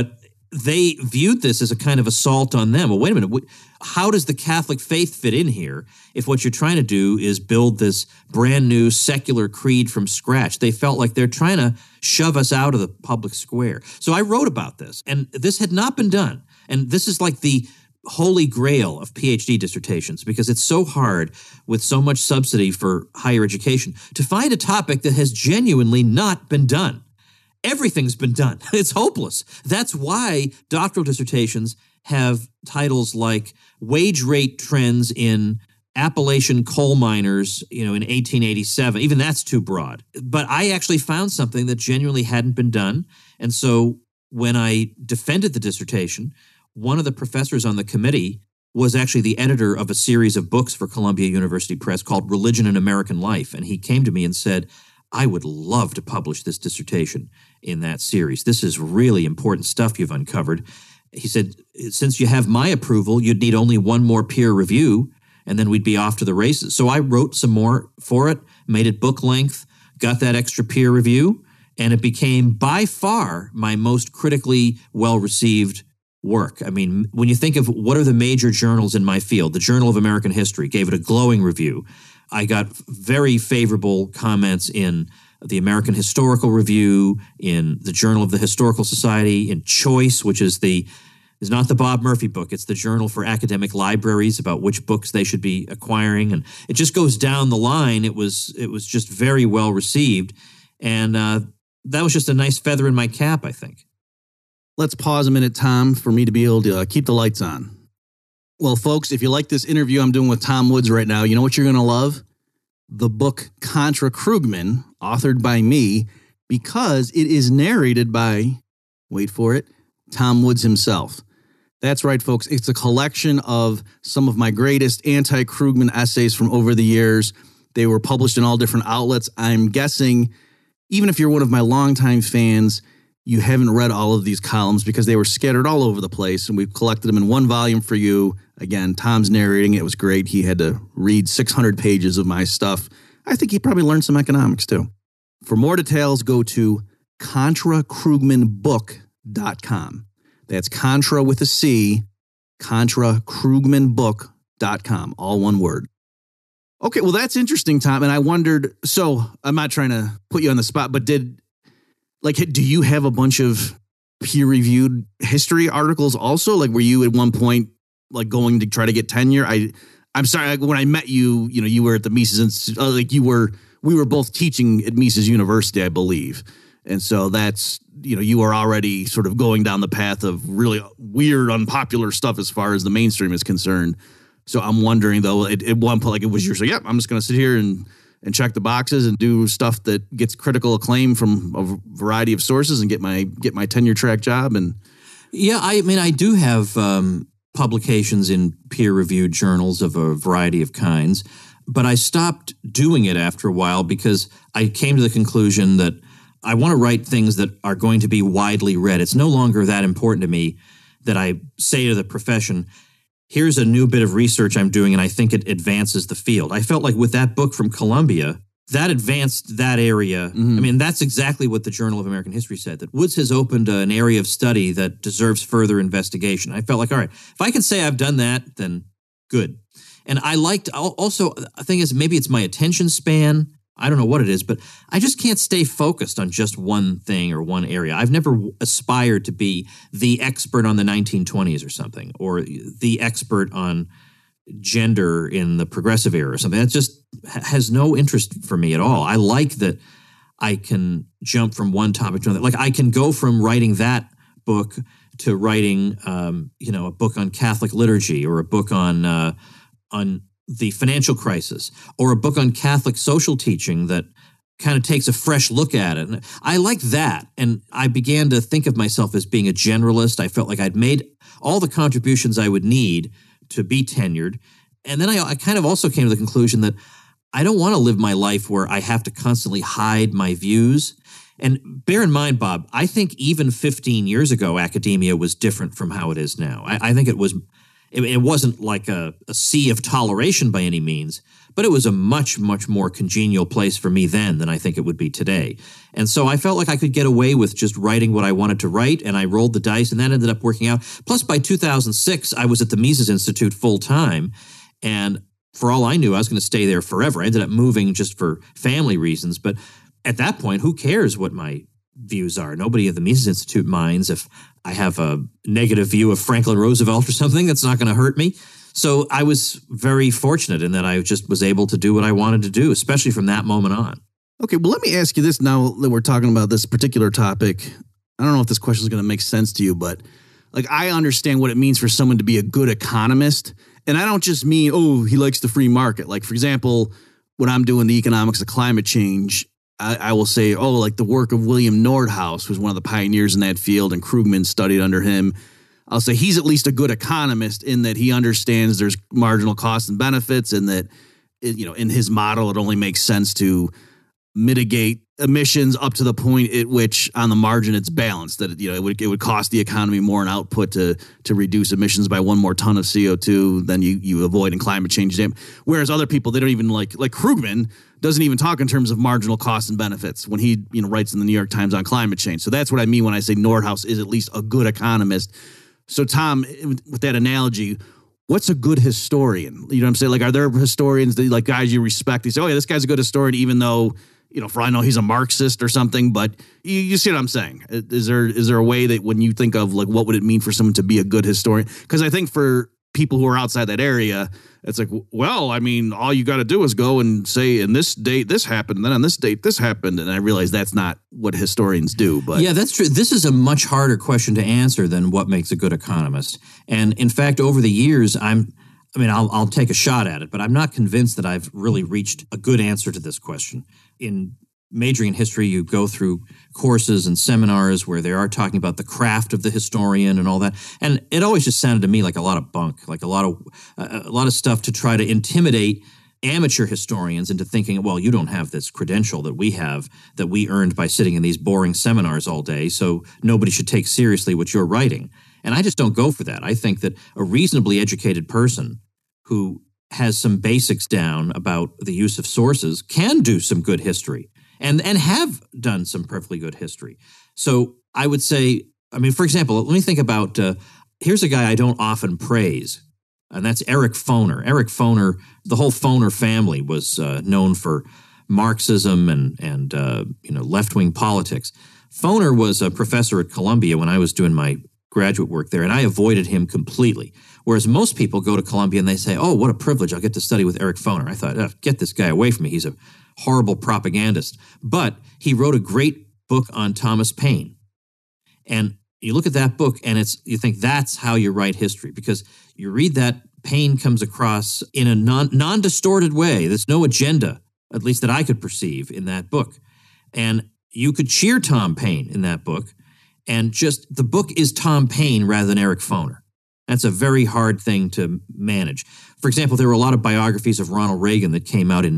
they viewed this as a kind of assault on them. Well, wait a minute. How does the Catholic faith fit in here if what you're trying to do is build this brand new secular creed from scratch? They felt like they're trying to shove us out of the public square. So I wrote about this, and this had not been done. And this is like the holy grail of PhD dissertations, because it's so hard with so much subsidy for higher education to find a topic that has genuinely not been done. Everything's been done. It's hopeless. That's why doctoral dissertations have titles like Wage Rate Trends in Appalachian Coal Miners, in 1887. Even that's too broad. But I actually found something that genuinely hadn't been done. And so when I defended the dissertation, one of the professors on the committee was actually the editor of a series of books for Columbia University Press called Religion in American Life. And he came to me and said, I would love to publish this dissertation in that series. This is really important stuff you've uncovered. He said, since you have my approval, you'd need only one more peer review, and then we'd be off to the races. So I wrote some more for it, made it book length, got that extra peer review, and it became by far my most critically well-received work. I mean, when you think of what are the major journals in my field, the Journal of American History gave it a glowing review. I got very favorable comments in the American Historical Review, in the Journal of the Historical Society, in Choice, which is not the Bob Murphy book. It's the journal for academic libraries about which books they should be acquiring. And it just goes down the line. It was just very well received. And that was just a nice feather in my cap, I think. Let's pause a minute, Tom, for me to be able to keep the lights on. Well, folks, if you like this interview I'm doing with Tom Woods right now, you know what you're going to love? The book Contra Krugman, authored by me, because it is narrated by, wait for it, Tom Woods himself. That's right, folks. It's a collection of some of my greatest anti-Krugman essays from over the years. They were published in all different outlets. I'm guessing, even if you're one of my longtime fans, you haven't read all of these columns because they were scattered all over the place, and we've collected them in one volume for you. Again, Tom's narrating. It was great. He had to read 600 pages of my stuff. I think he probably learned some economics, too. For more details, go to ContraKrugmanBook.com. That's Contra with a C, ContraKrugmanBook.com, all one word. Okay, well, that's interesting, Tom, and I wondered, so I'm not trying to put you on the spot, but do you have a bunch of peer-reviewed history articles also? Like, were you at one point going to try to get tenure? I'm sorry, when I met you, you were at the Mises, we were both teaching at Mises University, I believe. And so that's, you are already sort of going down the path of really weird, unpopular stuff as far as the mainstream is concerned. So I'm wondering, though, at one point, it was your, so yeah, I'm just going to sit here and check the boxes and do stuff that gets critical acclaim from a variety of sources and get my tenure track job. And yeah, I mean, I do have publications in peer-reviewed journals of a variety of kinds, but I stopped doing it after a while because I came to the conclusion that I want to write things that are going to be widely read. It's no longer that important to me that I say to the profession, here's a new bit of research I'm doing, and I think it advances the field. I felt like with that book from Columbia, that advanced that area. Mm-hmm. I mean, that's exactly what the Journal of American History said, that Woods has opened an area of study that deserves further investigation. I felt like, all right, if I can say I've done that, then good. And I liked, also, the thing is, maybe it's my attention span. I don't know what it is, but I just can't stay focused on just one thing or one area. I've never aspired to be the expert on the 1920s or something, or the expert on gender in the progressive era or something. That just has no interest for me at all. I like that I can jump from one topic to another. Like I can go from writing that book to writing, a book on Catholic liturgy, or a book on the financial crisis, or a book on Catholic social teaching that kind of takes a fresh look at it. And I like that. And I began to think of myself as being a generalist. I felt like I'd made all the contributions I would need to be tenured. And then I kind of also came to the conclusion that I don't want to live my life where I have to constantly hide my views. And bear in mind, Bob, I think even 15 years ago, academia was different from how it is now. I think it was It wasn't like a sea of toleration by any means, but it was a much, much more congenial place for me then than I think it would be today. And so I felt like I could get away with just writing what I wanted to write, and I rolled the dice, and that ended up working out. Plus, by 2006, I was at the Mises Institute full time, and for all I knew, I was going to stay there forever. I ended up moving just for family reasons, but at that point, who cares what my views are? Nobody at the Mises Institute minds if I have a negative view of Franklin Roosevelt or something. That's not going to hurt me. So I was very fortunate in that I just was able to do what I wanted to do, especially from that moment on. Okay, well, let me ask you this now that we're talking about this particular topic. I don't know if this question is going to make sense to you, but like I understand what it means for someone to be a good economist. And I don't just mean, oh, he likes the free market. Like, for example, when I'm doing the economics of climate change, I will say, oh, like the work of William Nordhaus, who's one of the pioneers in that field, and Krugman studied under him. I'll say he's at least a good economist in that he understands there's marginal costs and benefits, and that, in his model, it only makes sense to mitigate emissions up to the point at which on the margin it's balanced, that it would cost the economy more in output to reduce emissions by one more ton of CO2 than you avoid in climate change. Whereas other people, they don't even like Krugman doesn't even talk in terms of marginal costs and benefits when he writes in the New York Times on climate change. So that's what I mean when I say Nordhaus is at least a good economist. So Tom, with that analogy, what's a good historian? You know what I'm saying? Like, are there historians that, like, guys you respect? You say, oh yeah, this guy's a good historian, even though, for all I know, he's a Marxist or something, but you see what I'm saying? Is there a way that when you think of, like, what would it mean for someone to be a good historian? Because I think for people who are outside that area, it's like, well, I mean, all you got to do is go and say, in this date, this happened, and then on this date, this happened. And I realize that's not what historians do. But yeah, that's true. This is a much harder question to answer than what makes a good economist. And in fact, over the years, I'll take a shot at it, but I'm not convinced that I've really reached a good answer to this question. In majoring in history, you go through courses and seminars where they are talking about the craft of the historian and all that. And it always just sounded to me like a lot of bunk, like a lot of stuff to try to intimidate amateur historians into thinking, well, you don't have this credential that we have, that we earned by sitting in these boring seminars all day, so nobody should take seriously what you're writing. And I just don't go for that. I think that a reasonably educated person who has some basics down about the use of sources can do some good history and have done some perfectly good history. So I would say, for example, let me think about, here's a guy I don't often praise, and that's Eric Foner. Eric Foner, the whole Foner family was known for Marxism and left-wing politics. Foner was a professor at Columbia when I was doing my graduate work there, and I avoided him completely. Whereas most people go to Columbia and they say, oh, what a privilege, I'll get to study with Eric Foner. I thought, get this guy away from me. He's a horrible propagandist. But he wrote a great book on Thomas Paine. And you look at that book and you think that's how you write history, because you read that Paine comes across in a non-distorted way. There's no agenda, at least that I could perceive in that book. And you could cheer Tom Paine in that book, and just the book is Tom Paine rather than Eric Foner. That's a very hard thing to manage. For example, there were a lot of biographies of Ronald Reagan that came out in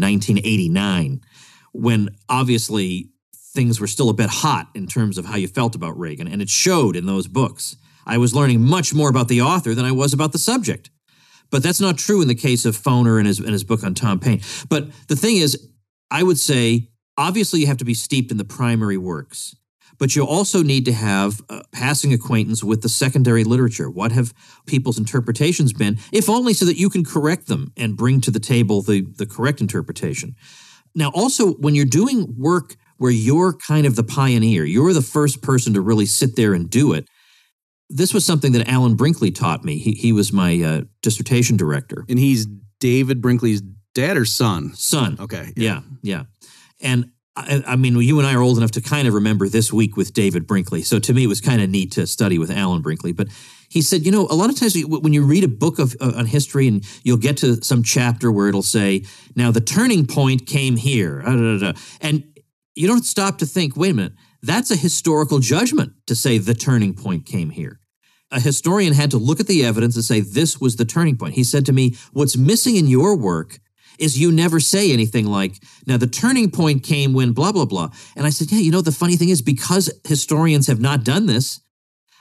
1989, when obviously things were still a bit hot in terms of how you felt about Reagan, and it showed in those books. I was learning much more about the author than I was about the subject. But that's not true in the case of Foner and his book on Tom Paine. But the thing is, I would say, obviously you have to be steeped in the primary works, but you also need to have a passing acquaintance with the secondary literature. What have people's interpretations been, if only so that you can correct them and bring to the table the correct interpretation. Now, also, when you're doing work where you're kind of the pioneer, you're the first person to really sit there and do it, this was something that Alan Brinkley taught me. He was my dissertation director. And he's David Brinkley's dad or son? Son. Okay. Yeah. And I mean, you and I are old enough to kind of remember This Week with David Brinkley. So to me, it was kind of neat to study with Alan Brinkley. But he said, a lot of times when you read a book on history and you'll get to some chapter where it'll say, now the turning point came here. And you don't stop to think, wait a minute, that's a historical judgment to say the turning point came here. A historian had to look at the evidence and say, this was the turning point. He said to me, what's missing in your work is you never say anything like, now the turning point came when blah, blah, blah. And I said, yeah, the funny thing is, because historians have not done this,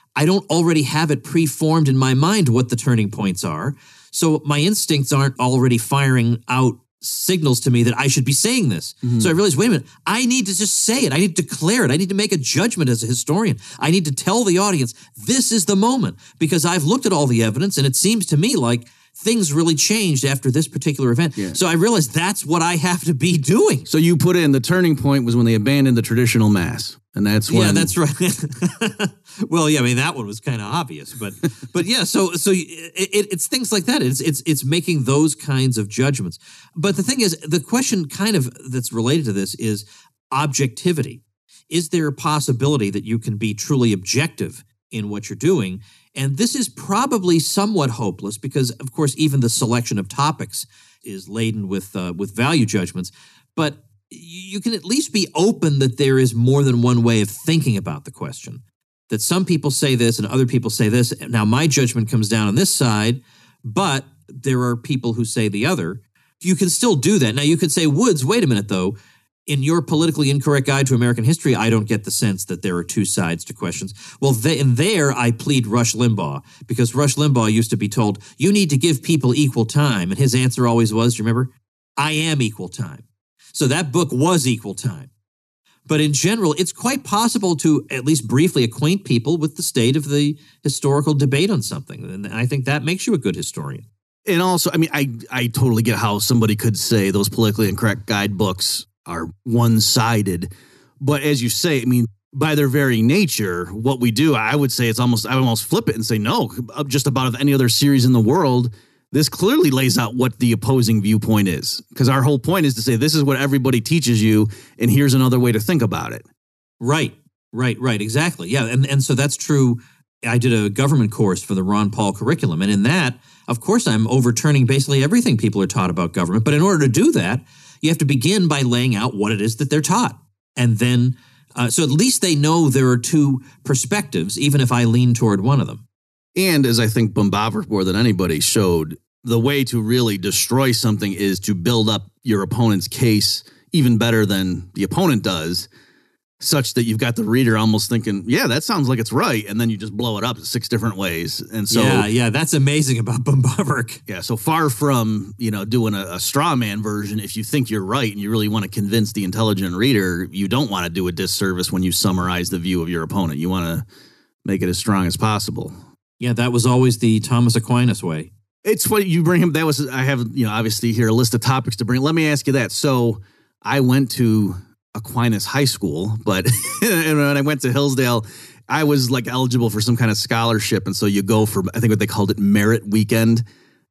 I don't already have it preformed in my mind what the turning points are. So my instincts aren't already firing out signals to me that I should be saying this. So I realized, wait a minute, I need to just say it. I need to declare it. I need to make a judgment as a historian. I need to tell the audience, this is the moment, because I've looked at all the evidence and it seems to me like things really changed after this particular event. Yeah. So I realized that's what I have to be doing. So you put in the turning point was when they abandoned the traditional mass. And that's when... Yeah, that's right. Well, yeah, I mean, that one was kind of obvious. But yeah, so it's things like that. It's making those kinds of judgments. But the thing is, the question kind of that's related to this is objectivity. Is there a possibility that you can be truly objective in what you're doing? And this is probably somewhat hopeless because, of course, even the selection of topics is laden with value judgments. But you can at least be open that there is more than one way of thinking about the question, that some people say this and other people say this. Now, my judgment comes down on this side, but there are people who say the other. You can still do that. Now, you could say, Woods, wait a minute, though. In your politically incorrect guide to American history, I don't get the sense that there are two sides to questions. Well, in there, I plead Rush Limbaugh, because Rush Limbaugh used to be told, you need to give people equal time. And his answer always was, do you remember? I am equal time. So that book was equal time. But in general, it's quite possible to at least briefly acquaint people with the state of the historical debate on something. And I think that makes you a good historian. And also, I mean, I totally get how somebody could say those politically incorrect guidebooks are one-sided. But as you say, I mean, by their very nature, what we do, I would say I would almost flip it and say, no, just about any other series in the world, this clearly lays out what the opposing viewpoint is. Because our whole point is to say, this is what everybody teaches you, and here's another way to think about it. Right, exactly. Yeah, and so that's true. I did a government course for the Ron Paul curriculum, and in that, of course, I'm overturning basically everything people are taught about government. But in order to do that, you have to begin by laying out what it is that they're taught. And then, so at least they know there are two perspectives, even if I lean toward one of them. And as I think Bumbaver more than anybody showed, the way to really destroy something is to build up your opponent's case even better than the opponent does, such that you've got the reader almost thinking, yeah, that sounds like it's right. And then you just blow it up 6 different ways. And so, yeah, that's amazing about Bumbaver. Yeah. So far from, doing a straw man version, if you think you're right and you really want to convince the intelligent reader, you don't want to do a disservice when you summarize the view of your opponent. You want to make it as strong as possible. Yeah. That was always the Thomas Aquinas way. It's what you bring him. I have, obviously here a list of topics to bring. Let me ask you that. So I went to Aquinas High School, but and when I went to Hillsdale, I was like eligible for some kind of scholarship. And so you go for, I think what they called it, merit weekend,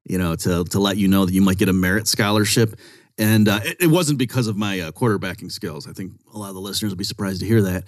to let you know that you might get a merit scholarship. And it wasn't because of my quarterbacking skills. I think a lot of the listeners will be surprised to hear that.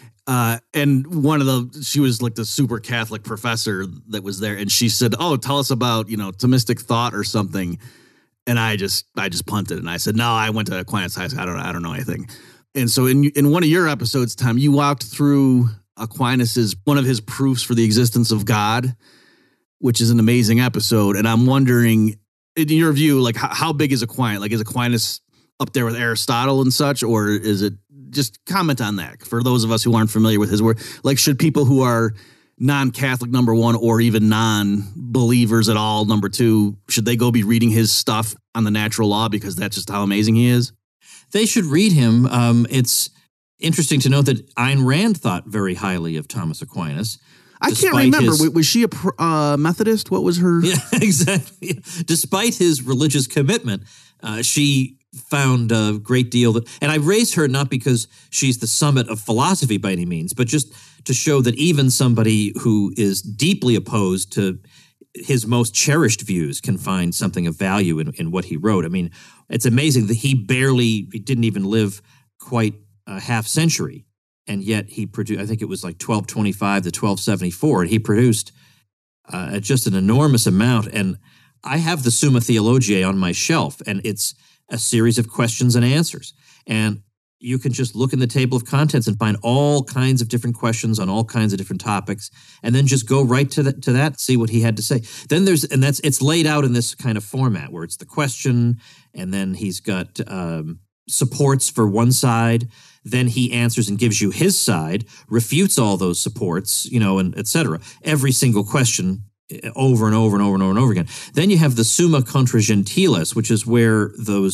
And she was like the super Catholic professor that was there. And she said, oh, tell us about, Thomistic thought or something. And I just punted and I said, no, I went to Aquinas High School. I don't know anything. And so in one of your episodes, Tom, you walked through one of his proofs for the existence of God, which is an amazing episode. And I'm wondering, in your view, like how big is Aquinas? Like, is Aquinas up there with Aristotle and such, or is it? Just comment on that for those of us who aren't familiar with his work. Like, should people who are non-Catholic, number one, or even non-believers at all, number two, should they go be reading his stuff on the natural law because that's just how amazing he is? They should read him. It's interesting to note that Ayn Rand thought very highly of Thomas Aquinas. I can't remember. Was she a Methodist? What was her? Yeah, exactly. Despite his religious commitment, she found a great deal that, and I raise her not because she's the summit of philosophy by any means, but just to show that even somebody who is deeply opposed to his most cherished views can find something of value in what he wrote. I mean, it's amazing that he didn't even live quite a half century. And yet he produced, I think it was like 1225 to 1274, and he produced just an enormous amount. And I have the Summa Theologiae on my shelf, and it's a series of questions and answers. And you can just look in the table of contents and find all kinds of different questions on all kinds of different topics, and then just go right to that, see what he had to say. Then it's laid out in this kind of format where it's the question, and then he's got supports for one side. Then he answers and gives you his side, refutes all those supports, and et cetera. Every single question over and over and over and over and over again. Then you have the Summa Contra Gentiles, which is where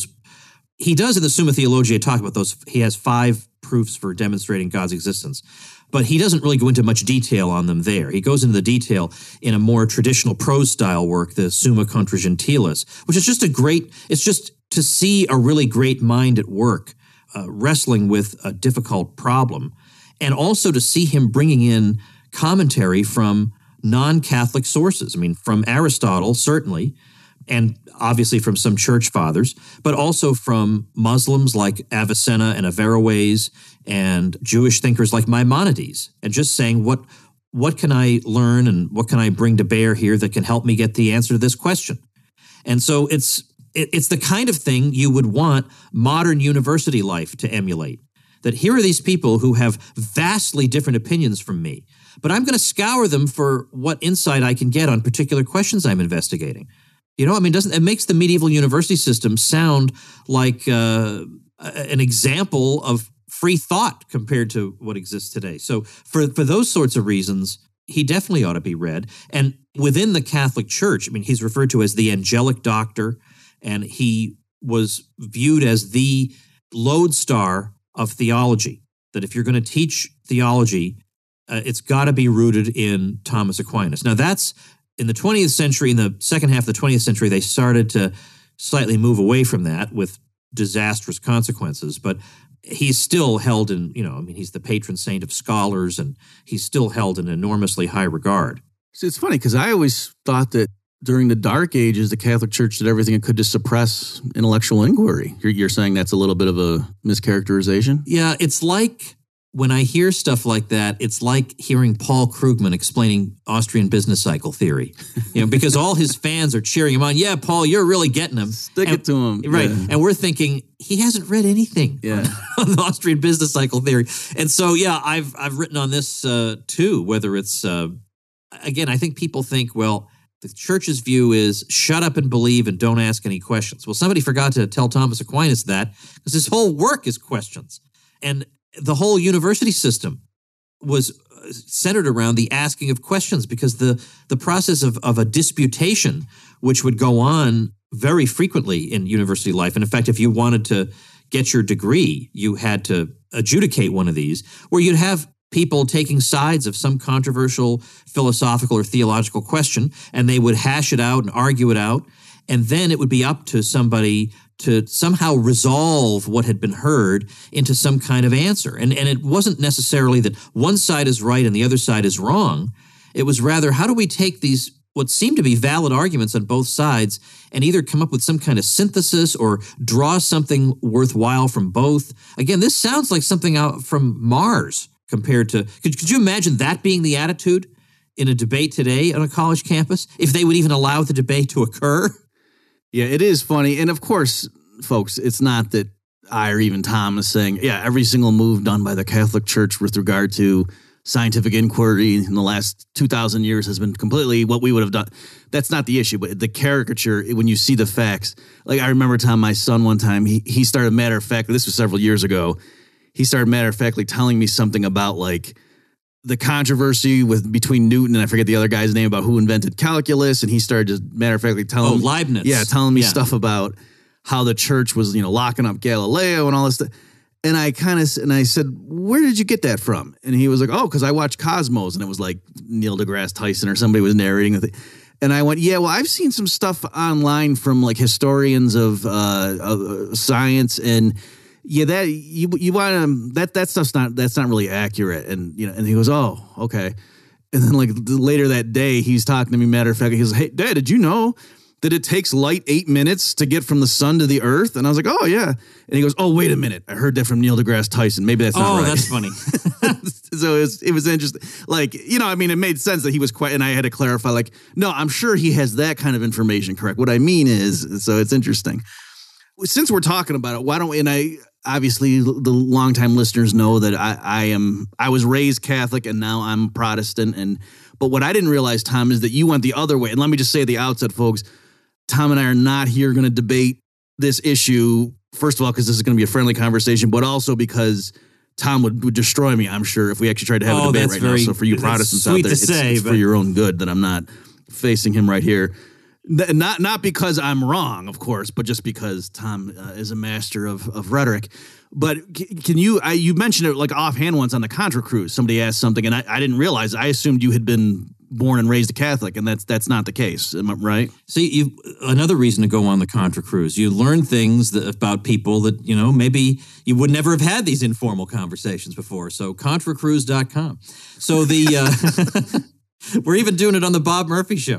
he does in the Summa Theologiae talk about those. He has 5 proofs for demonstrating God's existence, but he doesn't really go into much detail on them there. He goes into the detail in a more traditional prose style work, the Summa Contra Gentiles, which is just it's just to see a really great mind at work, wrestling with a difficult problem, and also to see him bringing in commentary from non-Catholic sources. I mean, from Aristotle, certainly, and obviously from some church fathers, but also from Muslims like Avicenna and Averroes and Jewish thinkers like Maimonides, and just saying, what can I learn and what can I bring to bear here that can help me get the answer to this question? And so it's the kind of thing you would want modern university life to emulate, that here are these people who have vastly different opinions from me, but I'm going to scour them for what insight I can get on particular questions I'm investigating. It makes the medieval university system sound like an example of free thought compared to what exists today. So for those sorts of reasons, he definitely ought to be read. And within the Catholic Church, he's referred to as the angelic doctor, and he was viewed as the lodestar of theology, that if you're going to teach theology, it's got to be rooted in Thomas Aquinas. Now, that's in the 20th century, in the second half of the 20th century, they started to slightly move away from that with disastrous consequences. But he's still held in, he's the patron saint of scholars, and he's still held in enormously high regard. So it's funny because I always thought that during the Dark Ages, the Catholic Church did everything it could to suppress intellectual inquiry. You're saying that's a little bit of a mischaracterization? Yeah, it's like when I hear stuff like that, it's like hearing Paul Krugman explaining Austrian business cycle theory, because all his fans are cheering him on. Yeah, Paul, you're really getting him. Stick it to him. Right. Yeah. And we're thinking he hasn't read anything on the Austrian business cycle theory. And so, I've written on this too, whether it's, again, I think people think, well, the church's view is shut up and believe and don't ask any questions. Well, somebody forgot to tell Thomas Aquinas that, because his whole work is questions. And the whole university system was centered around the asking of questions, because the process of a disputation, which would go on very frequently in university life. And in fact, if you wanted to get your degree, you had to adjudicate one of these, where you'd have people taking sides of some controversial philosophical or theological question, and they would hash it out and argue it out. And then it would be up to somebody to somehow resolve what had been heard into some kind of answer. And it wasn't necessarily that one side is right and the other side is wrong. It was rather, how do we take these, what seemed to be valid arguments on both sides, and either come up with some kind of synthesis or draw something worthwhile from both? Again, this sounds like something out from Mars compared to, could you imagine that being the attitude in a debate today on a college campus, if they would even allow the debate to occur? Yeah, it is funny. And of course, folks, it's not that I or even Tom is saying, every single move done by the Catholic Church with regard to scientific inquiry in the last 2,000 years has been completely what we would have done. That's not the issue, but the caricature, when you see the facts. Like I remember, Tom, my son one time, he started matter of fact, this was several years ago, he started matter of factly telling me something about like the controversy between Newton and I forget the other guy's name about who invented calculus, and he started just matter of factly telling me, Leibniz, telling me stuff about how the church was locking up Galileo and all this stuff. And I said, where did you get that from? And he was like, because I watched Cosmos, and it was like Neil deGrasse Tyson or somebody was narrating the thing. And I went, I've seen some stuff online from like historians of science, and that you want to that stuff's that's not really accurate. And and he goes, oh, okay. And then like later that day, he's talking to me. Matter of fact, he goes, hey, Dad, did you know that it takes light 8 minutes to get from the sun to the earth? And I was like, oh yeah. And he goes, oh, wait a minute, I heard that from Neil deGrasse Tyson. Maybe that's not right. Oh, that's funny. So it was interesting. Like, it made sense that he was quite, and I had to clarify, like, no, I'm sure he has that kind of information correct. What I mean is, so it's interesting. Since we're talking about it, why don't we, and I, obviously the longtime listeners know that I was raised Catholic and now I'm Protestant. But what I didn't realize, Tom, is that you went the other way. And let me just say at the outset, folks, Tom and I are not here going to debate this issue. First of all, because this is going to be a friendly conversation, but also because Tom would destroy me, I'm sure, if we actually tried to have a debate right now. So for you Protestants out there, it's for your own good that I'm not facing him right here. Not because I'm wrong, of course, but just because Tom is a master of rhetoric. But can you mentioned it like offhand once on the Contra Cruise. Somebody asked something, and I didn't realize. I assumed you had been born and raised a Catholic, and that's not the case. Am I right? See, another reason to go on the Contra Cruise. You learn things about people that, maybe you would never have had these informal conversations before. So contracruise.com. So we're even doing it on the Bob Murphy Show.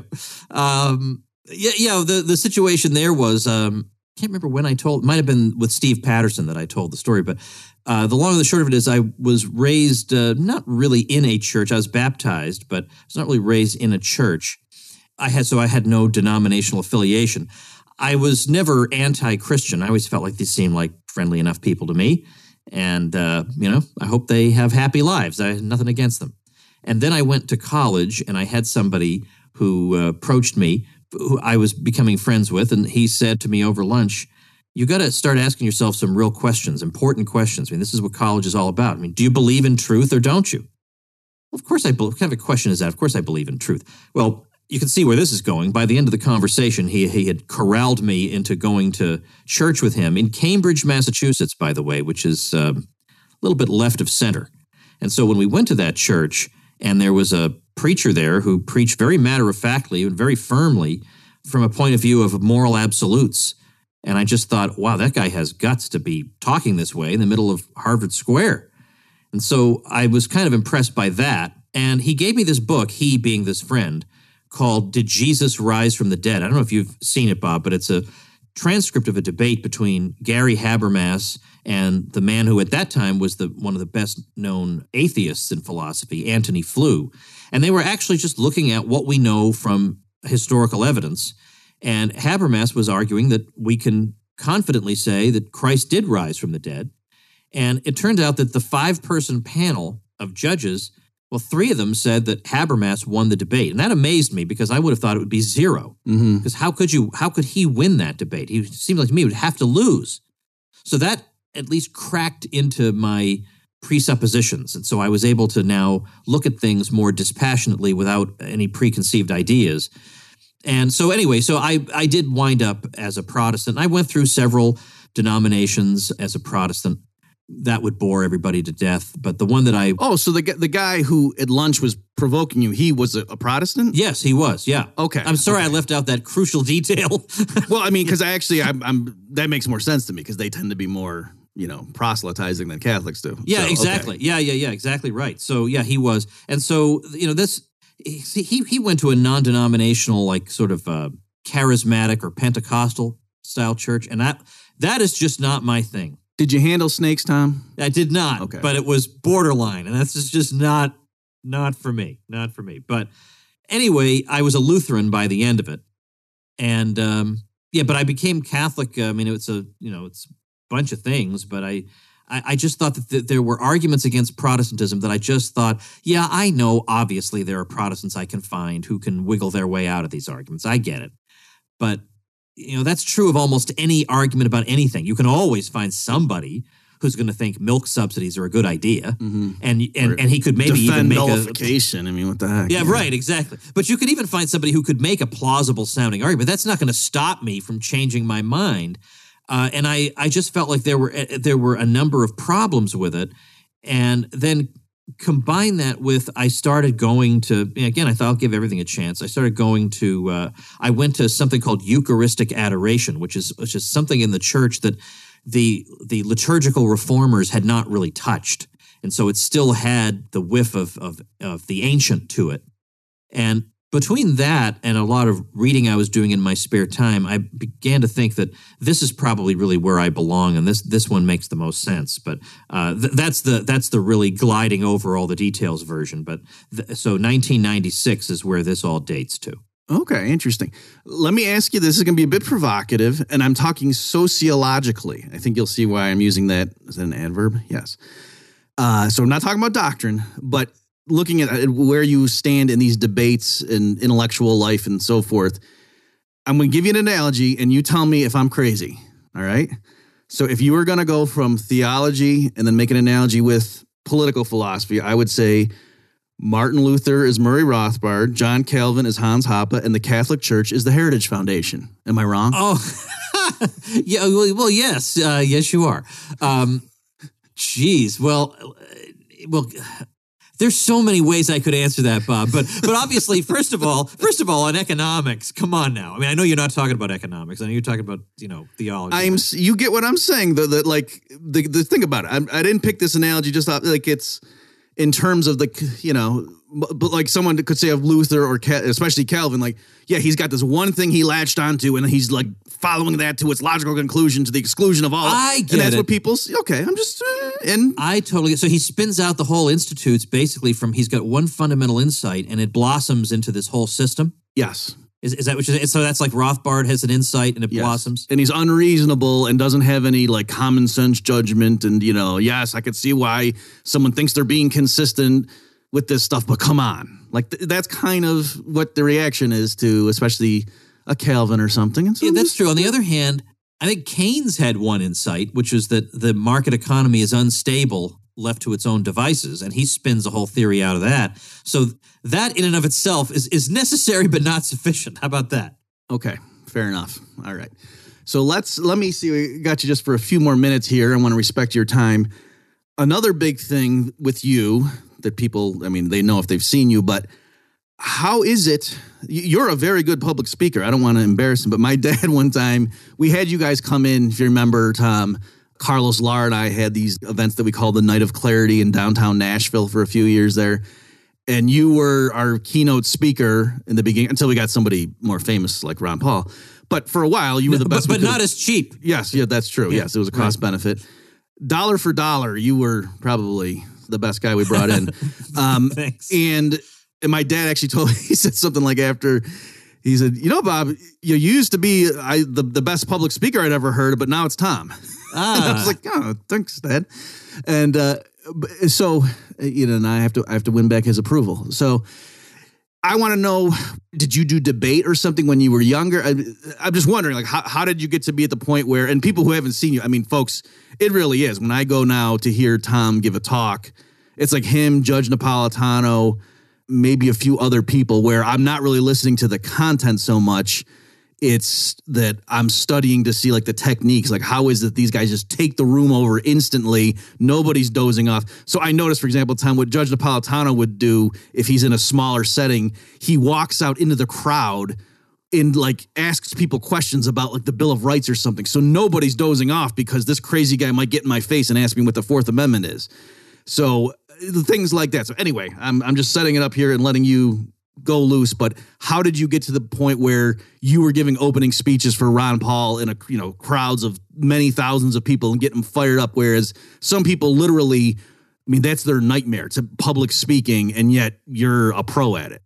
The situation there was, can't remember when I told, it might have been with Steve Patterson that I told the story, but the long and the short of it is I was raised not really in a church. I was baptized, but I was not really raised in a church. I had no denominational affiliation. I was never anti-Christian. I always felt like these seemed like friendly enough people to me. And, I hope they have happy lives. I had nothing against them. And then I went to college and I had somebody who approached me, who I was becoming friends with, and he said to me over lunch, you got to start asking yourself some real questions, important questions. I mean, this is what college is all about. I mean, do you believe in truth or don't you? Well, of course I believe. What kind of a question is that? Of course I believe in truth. Well, you can see where this is going. By the end of the conversation, he had corralled me into going to church with him in Cambridge, Massachusetts, by the way, which is a little bit left of center. And so when we went to that church, and there was a preacher there who preached very matter-of-factly and very firmly from a point of view of moral absolutes. And I just thought, wow, that guy has guts to be talking this way in the middle of Harvard Square. And so I was kind of impressed by that. And he gave me this book, he being this friend, called Did Jesus Rise from the Dead? I don't know if you've seen it, Bob, but it's a transcript of a debate between Gary Habermas and the man who at that time was one of the best-known atheists in philosophy, Antony Flew. And they were actually just looking at what we know from historical evidence. And Habermas was arguing that we can confidently say that Christ did rise from the dead. And it turned out that the 5-person panel of judges, well, 3 of them said that Habermas won the debate. And that amazed me because I would have thought it would be 0. Mm-hmm. Because how could he win that debate? He seemed like to me he would have to lose. So that at least cracked into my presuppositions. And so I was able to now look at things more dispassionately without any preconceived ideas. And so anyway, so I did wind up as a Protestant. I went through several denominations as a Protestant. That would bore everybody to death. But the one that I... Oh, so the guy who at lunch was provoking you, he was a Protestant? Yes, he was, yeah. Okay. I'm sorry I left out that crucial detail. Well, I mean, because I'm that makes more sense to me because they tend to be more, proselytizing than Catholics do. Yeah, so, exactly. Okay. Yeah, exactly right. So, yeah, he was. And so, he went to a non-denominational, like sort of charismatic or Pentecostal style church. And that is just not my thing. Did you handle snakes, Tom? I did not, okay. But it was borderline, and that's just not for me, But anyway, I was a Lutheran by the end of it, and but I became Catholic. I mean, it's a bunch of things, but I just thought that there were arguments against Protestantism that I just thought, yeah, I know. Obviously, there are Protestants I can find who can wiggle their way out of these arguments. I get it, but. That's true of almost any argument about anything. You can always find somebody who's going to think milk subsidies are a good idea, mm-hmm. and he could maybe even make nullification. I mean, what the heck? Yeah, right, exactly. But you could even find somebody who could make a plausible sounding argument. That's not going to stop me from changing my mind. And I just felt like there were a number of problems with it, and then. Combine that with I started going to, again, I thought I'll give everything a chance. I started going to, I went to something called Eucharistic adoration, which is something in the church that the liturgical reformers had not really touched. And so it still had the whiff of the ancient to it. And between that and a lot of reading I was doing in my spare time, I began to think that this is probably really where I belong, and this one makes the most sense. But that's the really gliding over all the details version. But so 1996 is where this all dates to. Okay, interesting. Let me ask you, this is going to be a bit provocative, and I'm talking sociologically. I think you'll see why I'm using that. Is that an adverb? Yes. So I'm not talking about doctrine, but looking at where you stand in these debates in intellectual life and so forth, I'm going to give you an analogy, and you tell me if I'm crazy, all right? So if you were going to go from theology and then make an analogy with political philosophy, I would say Martin Luther is Murray Rothbard, John Calvin is Hans Hoppe, and the Catholic Church is the Heritage Foundation. Am I wrong? Oh, yeah. Well, yes. Yes, you are. Geez. Well, there's so many ways I could answer that, Bob. But obviously, first of all, on economics, come on now. I mean, I know you're not talking about economics. I know you're talking about, theology. You get what I'm saying, though, that like the thing about it. I didn't pick this analogy just like it's in terms of but like someone could say of Luther or especially Calvin, like, yeah, he's got this one thing he latched onto and he's like following that to its logical conclusion to the exclusion of all. I get and that's it. what people say. Okay, I'm just I totally get. So he spins out the whole institutes basically he's got one fundamental insight and it blossoms into this whole system. Yes. Is that what you're saying? So that's like Rothbard has an insight and it blossoms? And he's unreasonable and doesn't have any like common sense judgment. And, yes, I could see why someone thinks they're being consistent with this stuff, but come on. Like that's kind of what the reaction is to, especially a Calvin or something. And so that's true. On the other hand, I think Keynes had one insight, which is that the market economy is unstable left to its own devices, and he spins a whole theory out of that. So that in and of itself is necessary but not sufficient. How about that? Okay, fair enough. All right. So let me see. We got you just for a few more minutes here. I want to respect your time. Another big thing with you that people, they know if they've seen you, but how is it? You're a very good public speaker. I don't want to embarrass him, but my dad one time, we had you guys come in, if you remember, Tom, Carlos Lar and I had these events that we called the Night of Clarity in downtown Nashville for a few years there. And you were our keynote speaker in the beginning until we got somebody more famous like Ron Paul. But for a while, you were the best. But not as cheap. Yes, yeah, that's true. Yeah. Yes, it was a cost benefit. Dollar for dollar, you were probably the best guy we brought in. Thanks. And my dad actually told me, he said something like after, he said, Bob, you used to be the best public speaker I'd ever heard, but now it's Tom. And I was like, oh, thanks, Dad. And so, and I have to win back his approval. So I want to know, did you do debate or something when you were younger? I'm just wondering, like, how did you get to be at the point where, and people who haven't seen you, folks, it really is. When I go now to hear Tom give a talk, it's like him, Judge Napolitano, maybe a few other people where I'm not really listening to the content so much. It's that I'm studying to see like the techniques, like how is it these guys just take the room over instantly? Nobody's dozing off. So I noticed, for example, Tom, what Judge Napolitano would do if he's in a smaller setting, he walks out into the crowd and like asks people questions about like the Bill of Rights or something. So nobody's dozing off because this crazy guy might get in my face and ask me what the Fourth Amendment is. So things like that. So anyway, I'm just setting it up here and letting you go loose. But how did you get to the point where you were giving opening speeches for Ron Paul in a crowds of many thousands of people and getting them fired up? Whereas some people literally, that's their nightmare to public speaking, and yet you're a pro at it.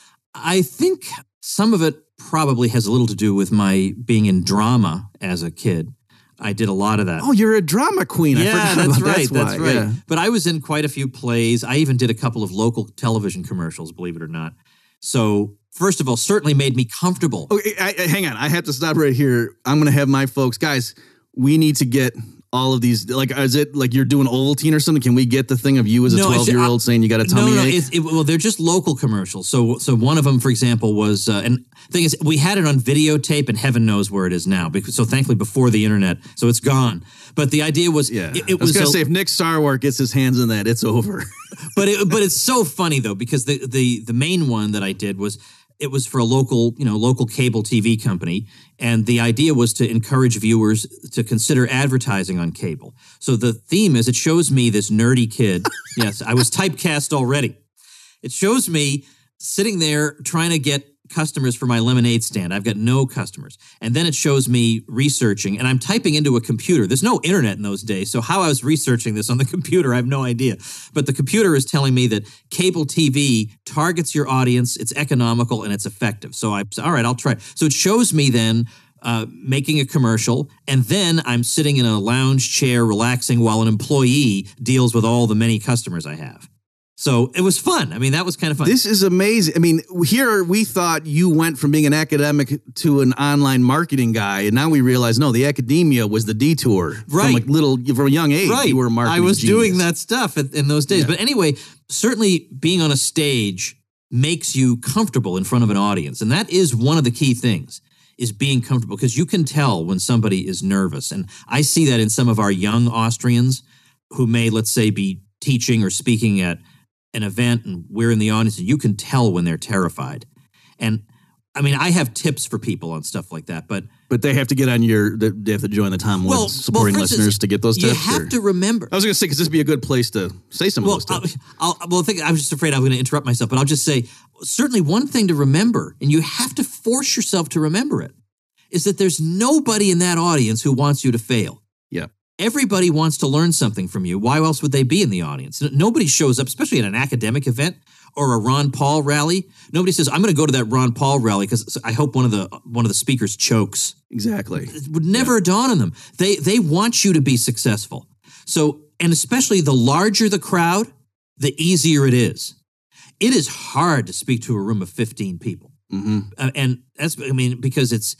I think some of it probably has a little to do with my being in drama as a kid. I did a lot of that. Oh, you're a drama queen. Yeah, that's right. That's right. Yeah. But I was in quite a few plays. I even did a couple of local television commercials, believe it or not. So, first of all, certainly made me comfortable. Okay, hang on. I have to stop right here. I'm going to have my folks. Guys, we need to get all of these. Like, is it like you're doing Ovaltine or something? Can we get the thing of you as a 12-year-old saying you got a tummy ache? Well, they're just local commercials. So one of them, for example, was, and the thing is, we had it on videotape, and heaven knows where it is now. So thankfully, before the internet, so it's gone. But the idea was, I was going to say, if Nick Sarwark gets his hands in that, it's over. but it's so funny though, because the main one that I did was, it was for a local cable TV company, and the idea was to encourage viewers to consider advertising on cable. So the theme is, it shows me this nerdy kid. Yes, I was typecast already. It shows me sitting there trying to get customers for my lemonade stand. I've got no customers. And then it shows me researching, and I'm typing into a computer. There's no internet in those days, so how I was researching this on the computer, I have no idea. But the computer is telling me that cable TV targets your audience, it's economical, and it's effective. So all right, I'll try. So it shows me then making a commercial, and then I'm sitting in a lounge chair relaxing while an employee deals with all the many customers I have. So it was fun. I mean, that was kind of fun. This is amazing. I mean, here we thought you went from being an academic to an online marketing guy, and now we realize, no, the academia was the detour. Right. From a young age, right. You were a marketing I was genius. doing that stuff in those days. Yeah. But anyway, certainly being on a stage makes you comfortable in front of an audience. And that is one of the key things, is being comfortable, because you can tell when somebody is nervous. And I see that in some of our young Austrians who may, let's say, be teaching or speaking at an event, and we're in the audience, and you can tell when they're terrified. And I mean, I have tips for people on stuff like that, but they have to get on they have to join the Tom Woods supporting for instance, listeners to get those tips. You have to remember. I was going to say, because this would be a good place to say some of those tips. I was just afraid I was going to interrupt myself, but I'll just say, certainly one thing to remember, and you have to force yourself to remember it, is that there's nobody in that audience who wants you to fail. Yeah. Everybody wants to learn something from you. Why else would they be in the audience? Nobody shows up, especially at an academic event or a Ron Paul rally. Nobody says, I'm going to go to that Ron Paul rally because I hope one of the speakers chokes. Exactly. It would never dawn on them. They want you to be successful. So, and especially the larger the crowd, the easier it is. It is hard to speak to a room of 15 people. Mm-hmm. And that's, I mean, because it's,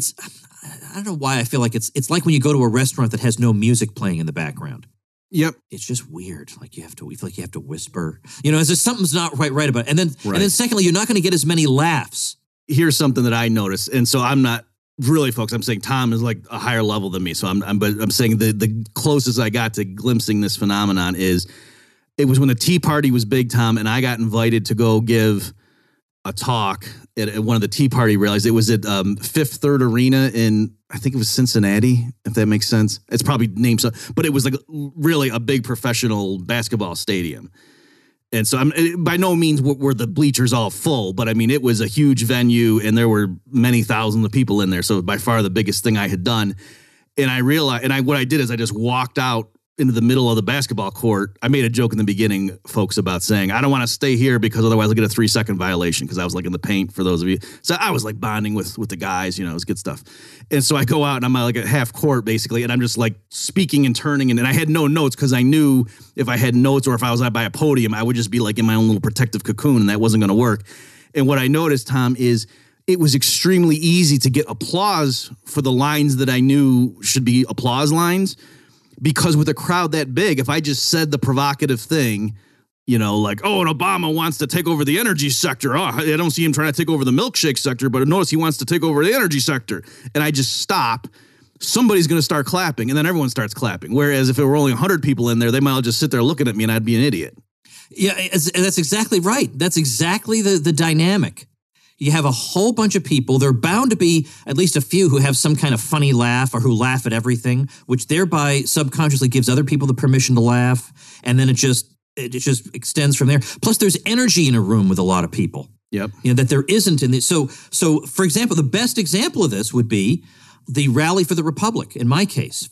I don't know why I feel like it's like when you go to a restaurant that has no music playing in the background. Yep. It's just weird. Like you feel like you have to whisper. As if something's not right about it. And then secondly, you're not going to get as many laughs. Here's something that I noticed, and so I'm not really, folks. I'm saying Tom is like a higher level than me. So I'm saying the closest I got to glimpsing this phenomenon is it was when the Tea Party was big, Tom, and I got invited to go give a talk at one of the Tea Party rallies. It was at Fifth Third Arena in, I think it was Cincinnati, if that makes sense. It's probably named so, but it was like really a big professional basketball stadium. And so by no means were the bleachers all full, but I mean, it was a huge venue and there were many thousands of people in there. So by far the biggest thing I had done. And I realized, what I did is I just walked out into the middle of the basketball court. I made a joke in the beginning, folks, about saying, I don't want to stay here because otherwise I'll get a 3-second violation, because I was like in the paint, for those of you. So I was like bonding with the guys, it was good stuff. And so I go out and I'm like at half court basically, and I'm just like speaking and turning. And I had no notes because I knew if I had notes or if I was out by a podium, I would just be like in my own little protective cocoon, and that wasn't going to work. And what I noticed, Tom, is it was extremely easy to get applause for the lines that I knew should be applause lines. Because with a crowd that big, if I just said the provocative thing, like, oh, and Obama wants to take over the energy sector. Oh, I don't see him trying to take over the milkshake sector, but notice he wants to take over the energy sector. And I just stop, somebody's going to start clapping, and then everyone starts clapping. Whereas if it were only 100 people in there, they might all just sit there looking at me and I'd be an idiot. Yeah, that's exactly right. That's exactly the dynamic. You have a whole bunch of people. There are bound to be at least a few who have some kind of funny laugh or who laugh at everything, which thereby subconsciously gives other people the permission to laugh. And then it just extends from there. Plus, there's energy in a room with a lot of people. Yep. That there isn't in this. So, for example, the best example of this would be the Rally for the Republic, in my case.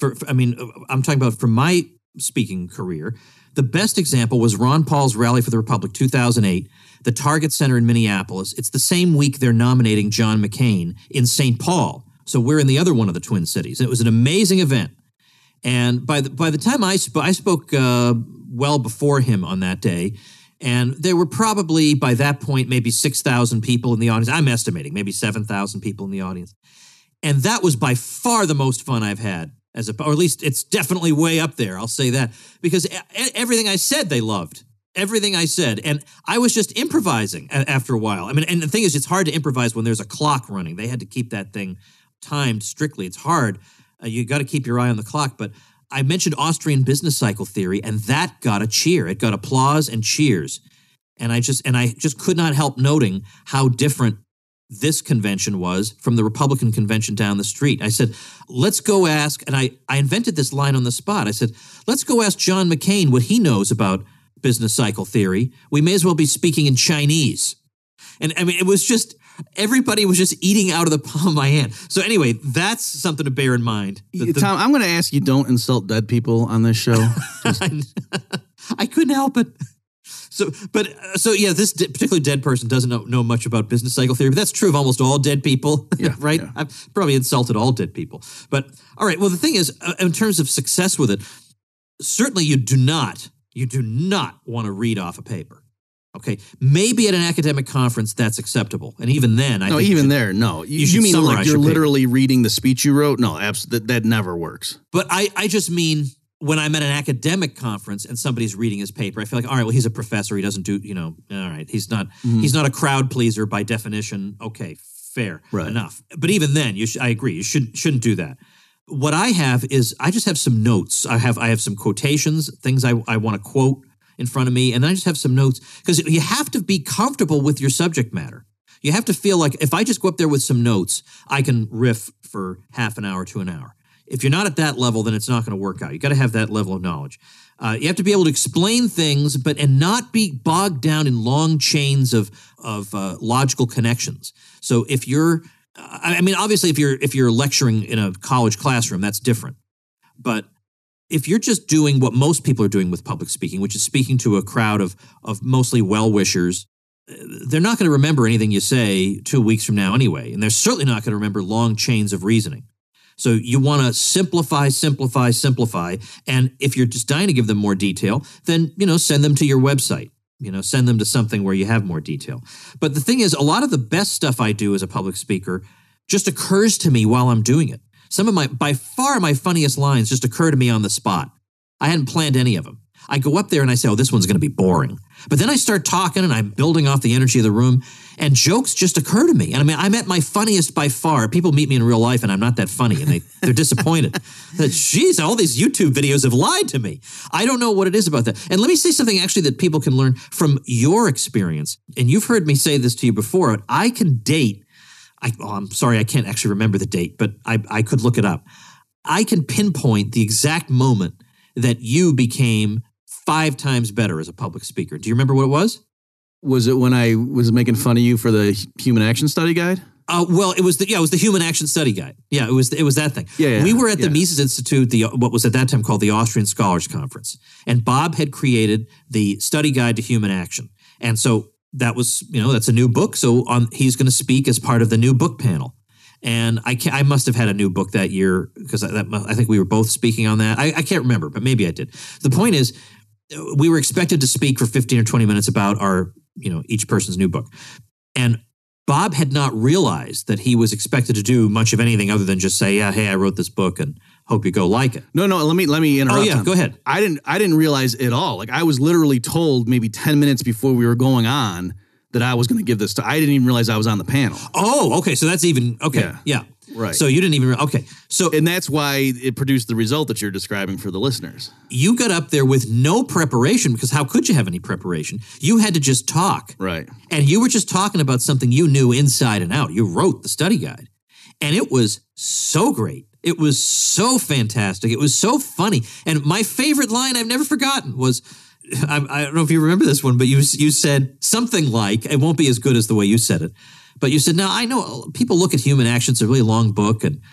I'm talking about from my speaking career. The best example was Ron Paul's Rally for the Republic, 2008, the Target Center in Minneapolis. It's the same week they're nominating John McCain in St. Paul. So we're in the other one of the Twin Cities. It was an amazing event. And by the time I spoke well before him on that day, and there were probably, by that point, maybe 6,000 people in the audience. I'm estimating maybe 7,000 people in the audience. And that was by far the most fun I've had. Or at least it's definitely way up there, I'll say that. Because everything I said, they loved. Everything I said. And I was just improvising after a while. I mean, and the thing is, it's hard to improvise when there's a clock running. They had to keep that thing timed strictly. It's hard. You got to keep your eye on the clock. But I mentioned Austrian business cycle theory, and that got a cheer. It got applause and cheers. And I just could not help noting how different this convention was from the Republican convention down the street. I said, let's go ask, and I invented this line on the spot. I said, let's go ask John McCain what he knows about business cycle theory. We may as well be speaking in Chinese. And I mean, it was just, everybody was just eating out of the palm of my hand. So anyway, that's something to bear in mind. Tom, I'm going to ask you, don't insult dead people on this show. I couldn't help it. So yeah, this particularly dead person doesn't know much about business cycle theory, but that's true of almost all dead people, yeah, right? Yeah. I've probably insulted all dead people. But all right, well, the thing is, in terms of success with it, certainly you do not want to read off a paper. Okay, maybe at an academic conference that's acceptable, and even then, no. You mean like you're literally reading the speech you wrote? No, absolutely, that never works. But I just mean when I'm at an academic conference and somebody's reading his paper, I feel like, all right, well, he's a professor. He doesn't do, all right, he's not a crowd pleaser by definition. Okay, fair enough. But even then, I agree, you shouldn't do that. What I have is I just have some notes. I have some quotations, things I want to quote in front of me, and I just have some notes because you have to be comfortable with your subject matter. You have to feel like if I just go up there with some notes, I can riff for half an hour to an hour. If you're not at that level, then it's not going to work out. You got to have that level of knowledge. You have to be able to explain things, and not be bogged down in long chains of logical connections. So if you're, obviously, if you're lecturing in a college classroom, that's different. But if you're just doing what most people are doing with public speaking, which is speaking to a crowd of mostly well-wishers, they're not going to remember anything you say 2 weeks from now anyway, and they're certainly not going to remember long chains of reasoning. So you want to simplify, and if you're just dying to give them more detail, then, send them to your website. Send them to something where you have more detail. But the thing is, a lot of the best stuff I do as a public speaker just occurs to me while I'm doing it. Some of by far my funniest lines just occur to me on the spot. I hadn't planned any of them. I go up there and I say, oh, this one's going to be boring. But then I start talking and I'm building off the energy of the room, and jokes just occur to me. And I'm at my funniest by far. People meet me in real life and I'm not that funny, and they're disappointed. Geez, all these YouTube videos have lied to me. I don't know what it is about that. And let me say something actually that people can learn from your experience. And you've heard me say this to you before. I can date. I'm sorry, I can't actually remember the date, but I could look it up. I can pinpoint the exact moment that you became 5 times better as a public speaker. Do you remember what it was? Was it when I was making fun of you for the Human Action Study Guide? Well, it was the Human Action Study Guide. Yeah, it was that thing. Yeah, we were at the Mises Institute, what was at that time called the Austrian Scholars Conference, and Bob had created the Study Guide to Human Action, and so that was, that's a new book. So he's going to speak as part of the new book panel. And I must have had a new book that year because I think we were both speaking on that. I can't remember, but maybe I did. The point is, we were expected to speak for 15 or 20 minutes about our, each person's new book. And Bob had not realized that he was expected to do much of anything other than just say, yeah, hey, I wrote this book and hope you go like it. No, let me interrupt. Oh, yeah, go ahead. I didn't realize at all. Like, I was literally told maybe 10 minutes before we were going on that I was going to give this. I didn't even realize I was on the panel. Oh, okay. So that's even, okay. Yeah. Right. So you didn't even, okay. And that's why it produced the result that you're describing for the listeners. You got up there with no preparation, because how could you have any preparation? You had to just talk. Right. And you were just talking about something you knew inside and out. You wrote the study guide. And it was so great. It was so fantastic. It was so funny. And my favorite line I've never forgotten was, I don't know if you remember this one, but you said something like, it won't be as good as the way you said it, but you said, now I know people look at Human Action, it's a really long book, and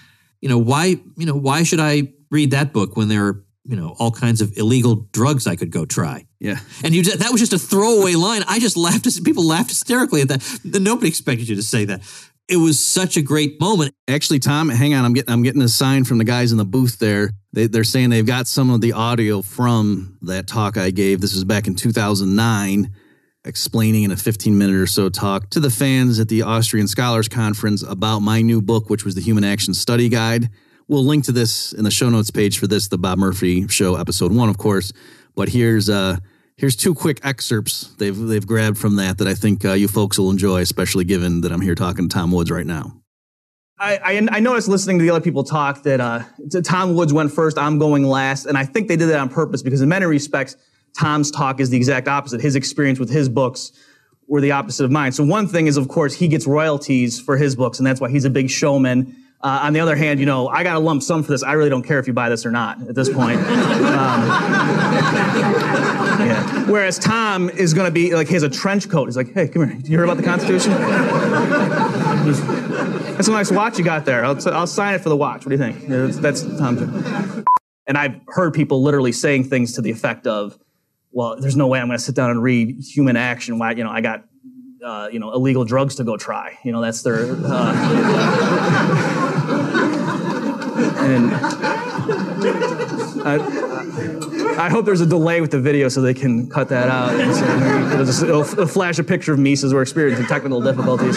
why should I read that book when there are all kinds of illegal drugs I could go try? Yeah. And that was just a throwaway line. I just laughed. People laughed hysterically at that. Nobody expected you to say that. It was such a great moment. Actually, Tom, hang on. I'm getting a sign from the guys in the booth there. They're saying they've got some of the audio from that talk I gave. This was back in 2009, explaining in a 15-minute or so talk to the fans at the Austrian Scholars Conference about my new book, which was the Human Action Study Guide. We'll link to this in the show notes page for this, the Bob Murphy Show, episode 1, of course. But here's 2 quick excerpts they've grabbed from that I think you folks will enjoy, especially given that I'm here talking to Tom Woods right now. I noticed listening to the other people talk that Tom Woods went first, I'm going last, and I think they did that on purpose because in many respects, Tom's talk is the exact opposite. His experience with his books were the opposite of mine. So one thing is, of course, he gets royalties for his books, and that's why he's a big showman. On the other hand, I got a lump sum for this. I really don't care if you buy this or not at this point. Yeah. Whereas Tom is going to be like, he has a trench coat. He's like, hey, come here. Did you hear about the Constitution? That's a nice watch you got there. I'll sign it for the watch. What do you think? Yeah, that's Tom. And I've heard people literally saying things to the effect of, well, there's no way I'm going to sit down and read Human Action. Why, I got, illegal drugs to go try. That's their. And I hope there's a delay with the video so they can cut that out. So it'll flash a picture of me as we're experiencing technical difficulties.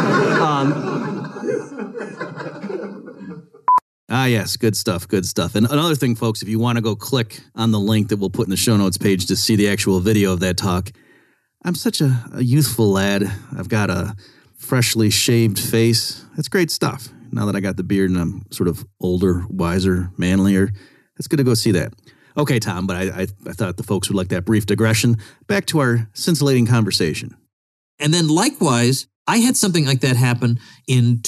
Yes, good stuff, good stuff. And another thing, folks, if you want to go click on the link that we'll put in the show notes page to see the actual video of that talk, I'm such a youthful lad. I've got a freshly shaved face. That's great stuff. Now that I got the beard and I'm sort of older, wiser, manlier, it's good to go see that. Okay, Tom, but I thought the folks would like that brief digression. Back to our scintillating conversation. And then likewise, I had something like that happen in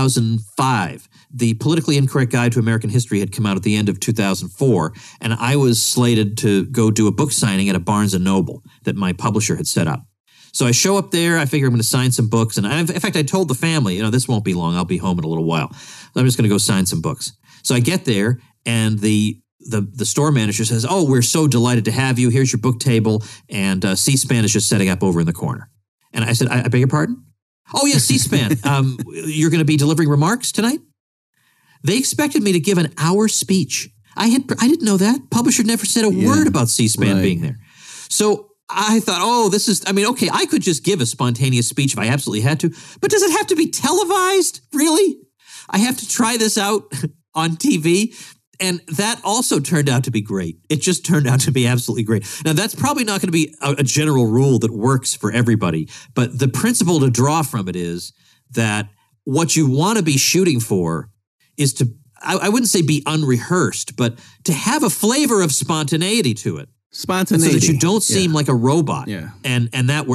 2005. The Politically Incorrect Guide to American History had come out at the end of 2004, and I was slated to go do a book signing at a Barnes & Noble that my publisher had set up. So I show up there, I figure I'm going to sign some books, and in fact, I told the family, this won't be long, I'll be home in a little while. I'm just going to go sign some books. So I get there, and the store manager says, "Oh, we're so delighted to have you. Here's your book table, and C-SPAN is just setting up over in the corner." And I said, I beg your pardon? "Oh, yes, C-SPAN. You're going to be delivering remarks tonight?" They expected me to give an hour speech. I didn't know that. Publisher never said a word about C-SPAN being there. So I thought, okay, I could just give a spontaneous speech if I absolutely had to, but does it have to be televised? Really? I have to try this out on TV? And that also turned out to be great. It just turned out to be absolutely great. Now, that's probably not going to be a general rule that works for everybody, but the principle to draw from it is that what you want to be shooting for is to, I wouldn't say be unrehearsed, but to have a flavor of spontaneity to it. Spontaneity. So that you don't seem like a robot. Yeah. And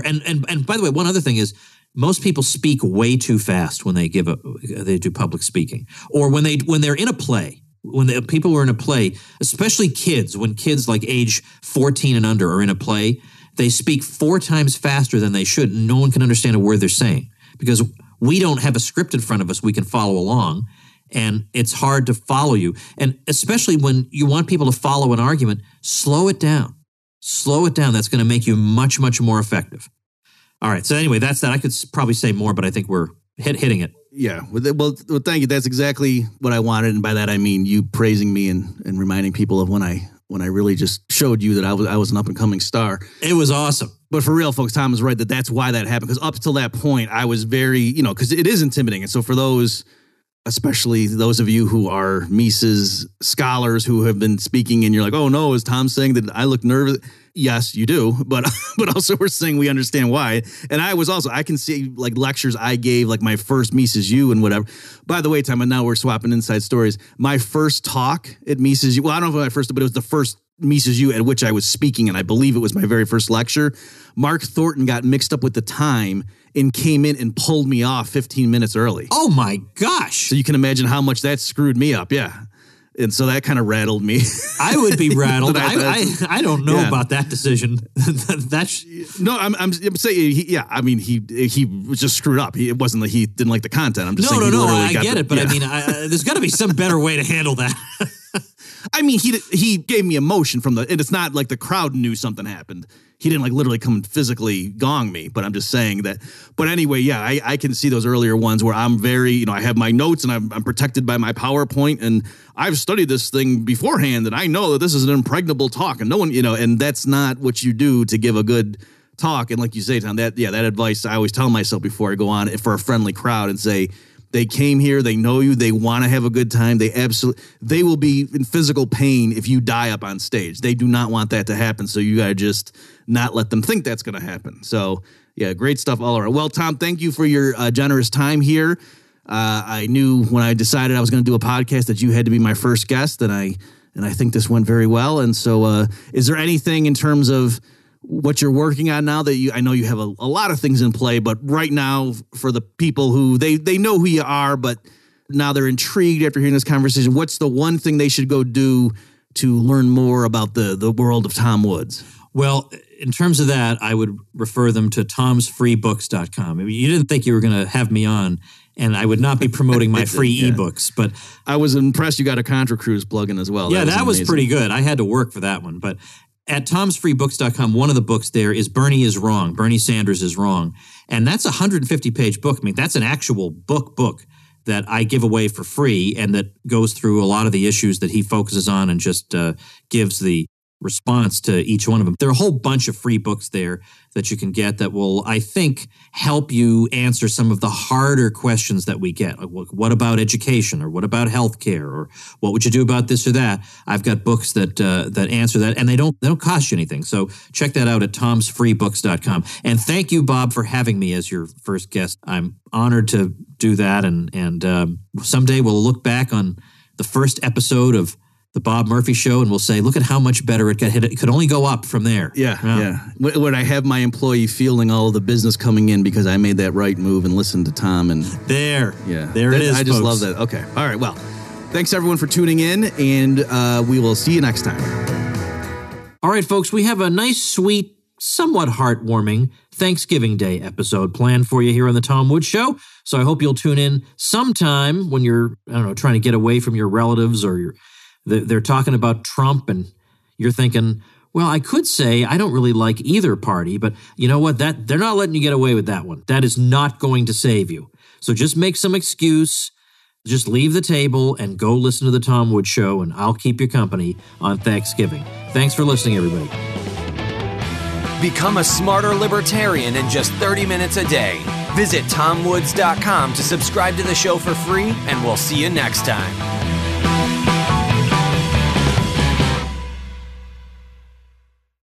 by the way, one other thing is most people speak way too fast when they do public speaking, or when they're in a play. When people are in a play, especially kids, when kids like age 14 and under are in a play, they speak 4 times faster than they should. No one can understand a word they're saying because we don't have a script in front of us we can follow along, and it's hard to follow you. And especially when you want people to follow an argument, slow it down. Slow it down. That's going to make you much, much more effective. All right. So anyway, that's that. I could probably say more, but I think we're hitting it. Yeah. Well, thank you. That's exactly what I wanted. And by that, I mean you praising me and reminding people of when I really just showed you that I was an up and coming star. It was awesome. But for real, folks, Tom is right that's why that happened. Because up till that point, I was very, because it is intimidating. And so for those, especially those of you who are Mises scholars who have been speaking and you're like, "Oh no, is Tom saying that I look nervous?" Yes, you do, but also we're saying we understand why. And I can see like lectures I gave, like my first Mises U and whatever. By the way, Tom, and now we're swapping inside stories. My first talk at Mises U, well, I don't know if it was my first, but it was the first Mises U at which I was speaking, and I believe it was my very first lecture. Mark Thornton got mixed up with the time and came in and pulled me off 15 minutes early. Oh my gosh. So you can imagine how much that screwed me up. Yeah. And so that kind of rattled me. I would be rattled. I don't know about that decision. No, I'm saying, he was just screwed up. It wasn't that he didn't like the content. I'm just saying. No, I get it. But I mean, there's got to be some better way to handle that. I mean, he gave me emotion and it's not like the crowd knew something happened. He didn't like literally come and physically gong me, but I'm just saying that. But anyway, yeah, I can see those earlier ones where I'm very, I have my notes and I'm protected by my PowerPoint, and I've studied this thing beforehand, and I know that this is an impregnable talk, and no one, and that's not what you do to give a good talk. And like you say, Tom, that advice I always tell myself before I go on for a friendly crowd and say, they came here, they know you, they want to have a good time. They will be in physical pain if you die up on stage. They do not want that to happen. So you got to just not let them think that's going to happen. So yeah, great stuff all around. Well, Tom, thank you for your generous time here. I knew when I decided I was going to do a podcast that you had to be my first guest, and I think this went very well. And so is there anything in terms of what you're working on now that I know you have a lot of things in play, but right now for the people who they know who you are, but now they're intrigued after hearing this conversation, what's the one thing they should go do to learn more about the world of Tom Woods? Well, in terms of that, I would refer them to tomsfreebooks.com. I mean, you didn't think you were going to have me on, and I would not be promoting my free ebooks, but I was impressed you got a Contra Cruise plug-in as well. Yeah, that was pretty good. I had to work for that one, but at tomsfreebooks.com, one of the books there is Bernie is Wrong. Bernie Sanders is Wrong. And that's a 150-page book. I mean, that's an actual book. that I give away for free and that goes through a lot of the issues that he focuses on and just gives the response to each one of them. There are a whole bunch of free books there that you can get that will, I think, help you answer some of the harder questions that we get. Like, what about education, or what about healthcare, or what would you do about this or that? I've got books that answer that, and they don't cost you anything. So check that out at tomsfreebooks.com. And thank you, Bob, for having me as your first guest. I'm honored to do that, and someday we'll look back on the first episode of the Bob Murphy Show, and we'll say, look at how much better it got. It could only go up from there. Yeah. When I have my employee feeling all the business coming in because I made that right move and listened to Tom. And there it is, I just folks. love that. Okay. All right. Well, thanks everyone for tuning in, and we will see you next time. All right, folks, we have a nice, sweet, somewhat heartwarming Thanksgiving Day episode planned for you here on the Tom Woods Show. So I hope you'll tune in sometime when you're, trying to get away from your relatives, or they're talking about Trump and you're thinking, well, I could say I don't really like either party, but you know what? They're not letting you get away with that one. That is not going to save you. So just make some excuse, just leave the table and go listen to the Tom Woods Show, and I'll keep you company on Thanksgiving. Thanks for listening, everybody. Become a smarter libertarian in just 30 minutes a day. Visit TomWoods.com to subscribe to the show for free, and we'll see you next time.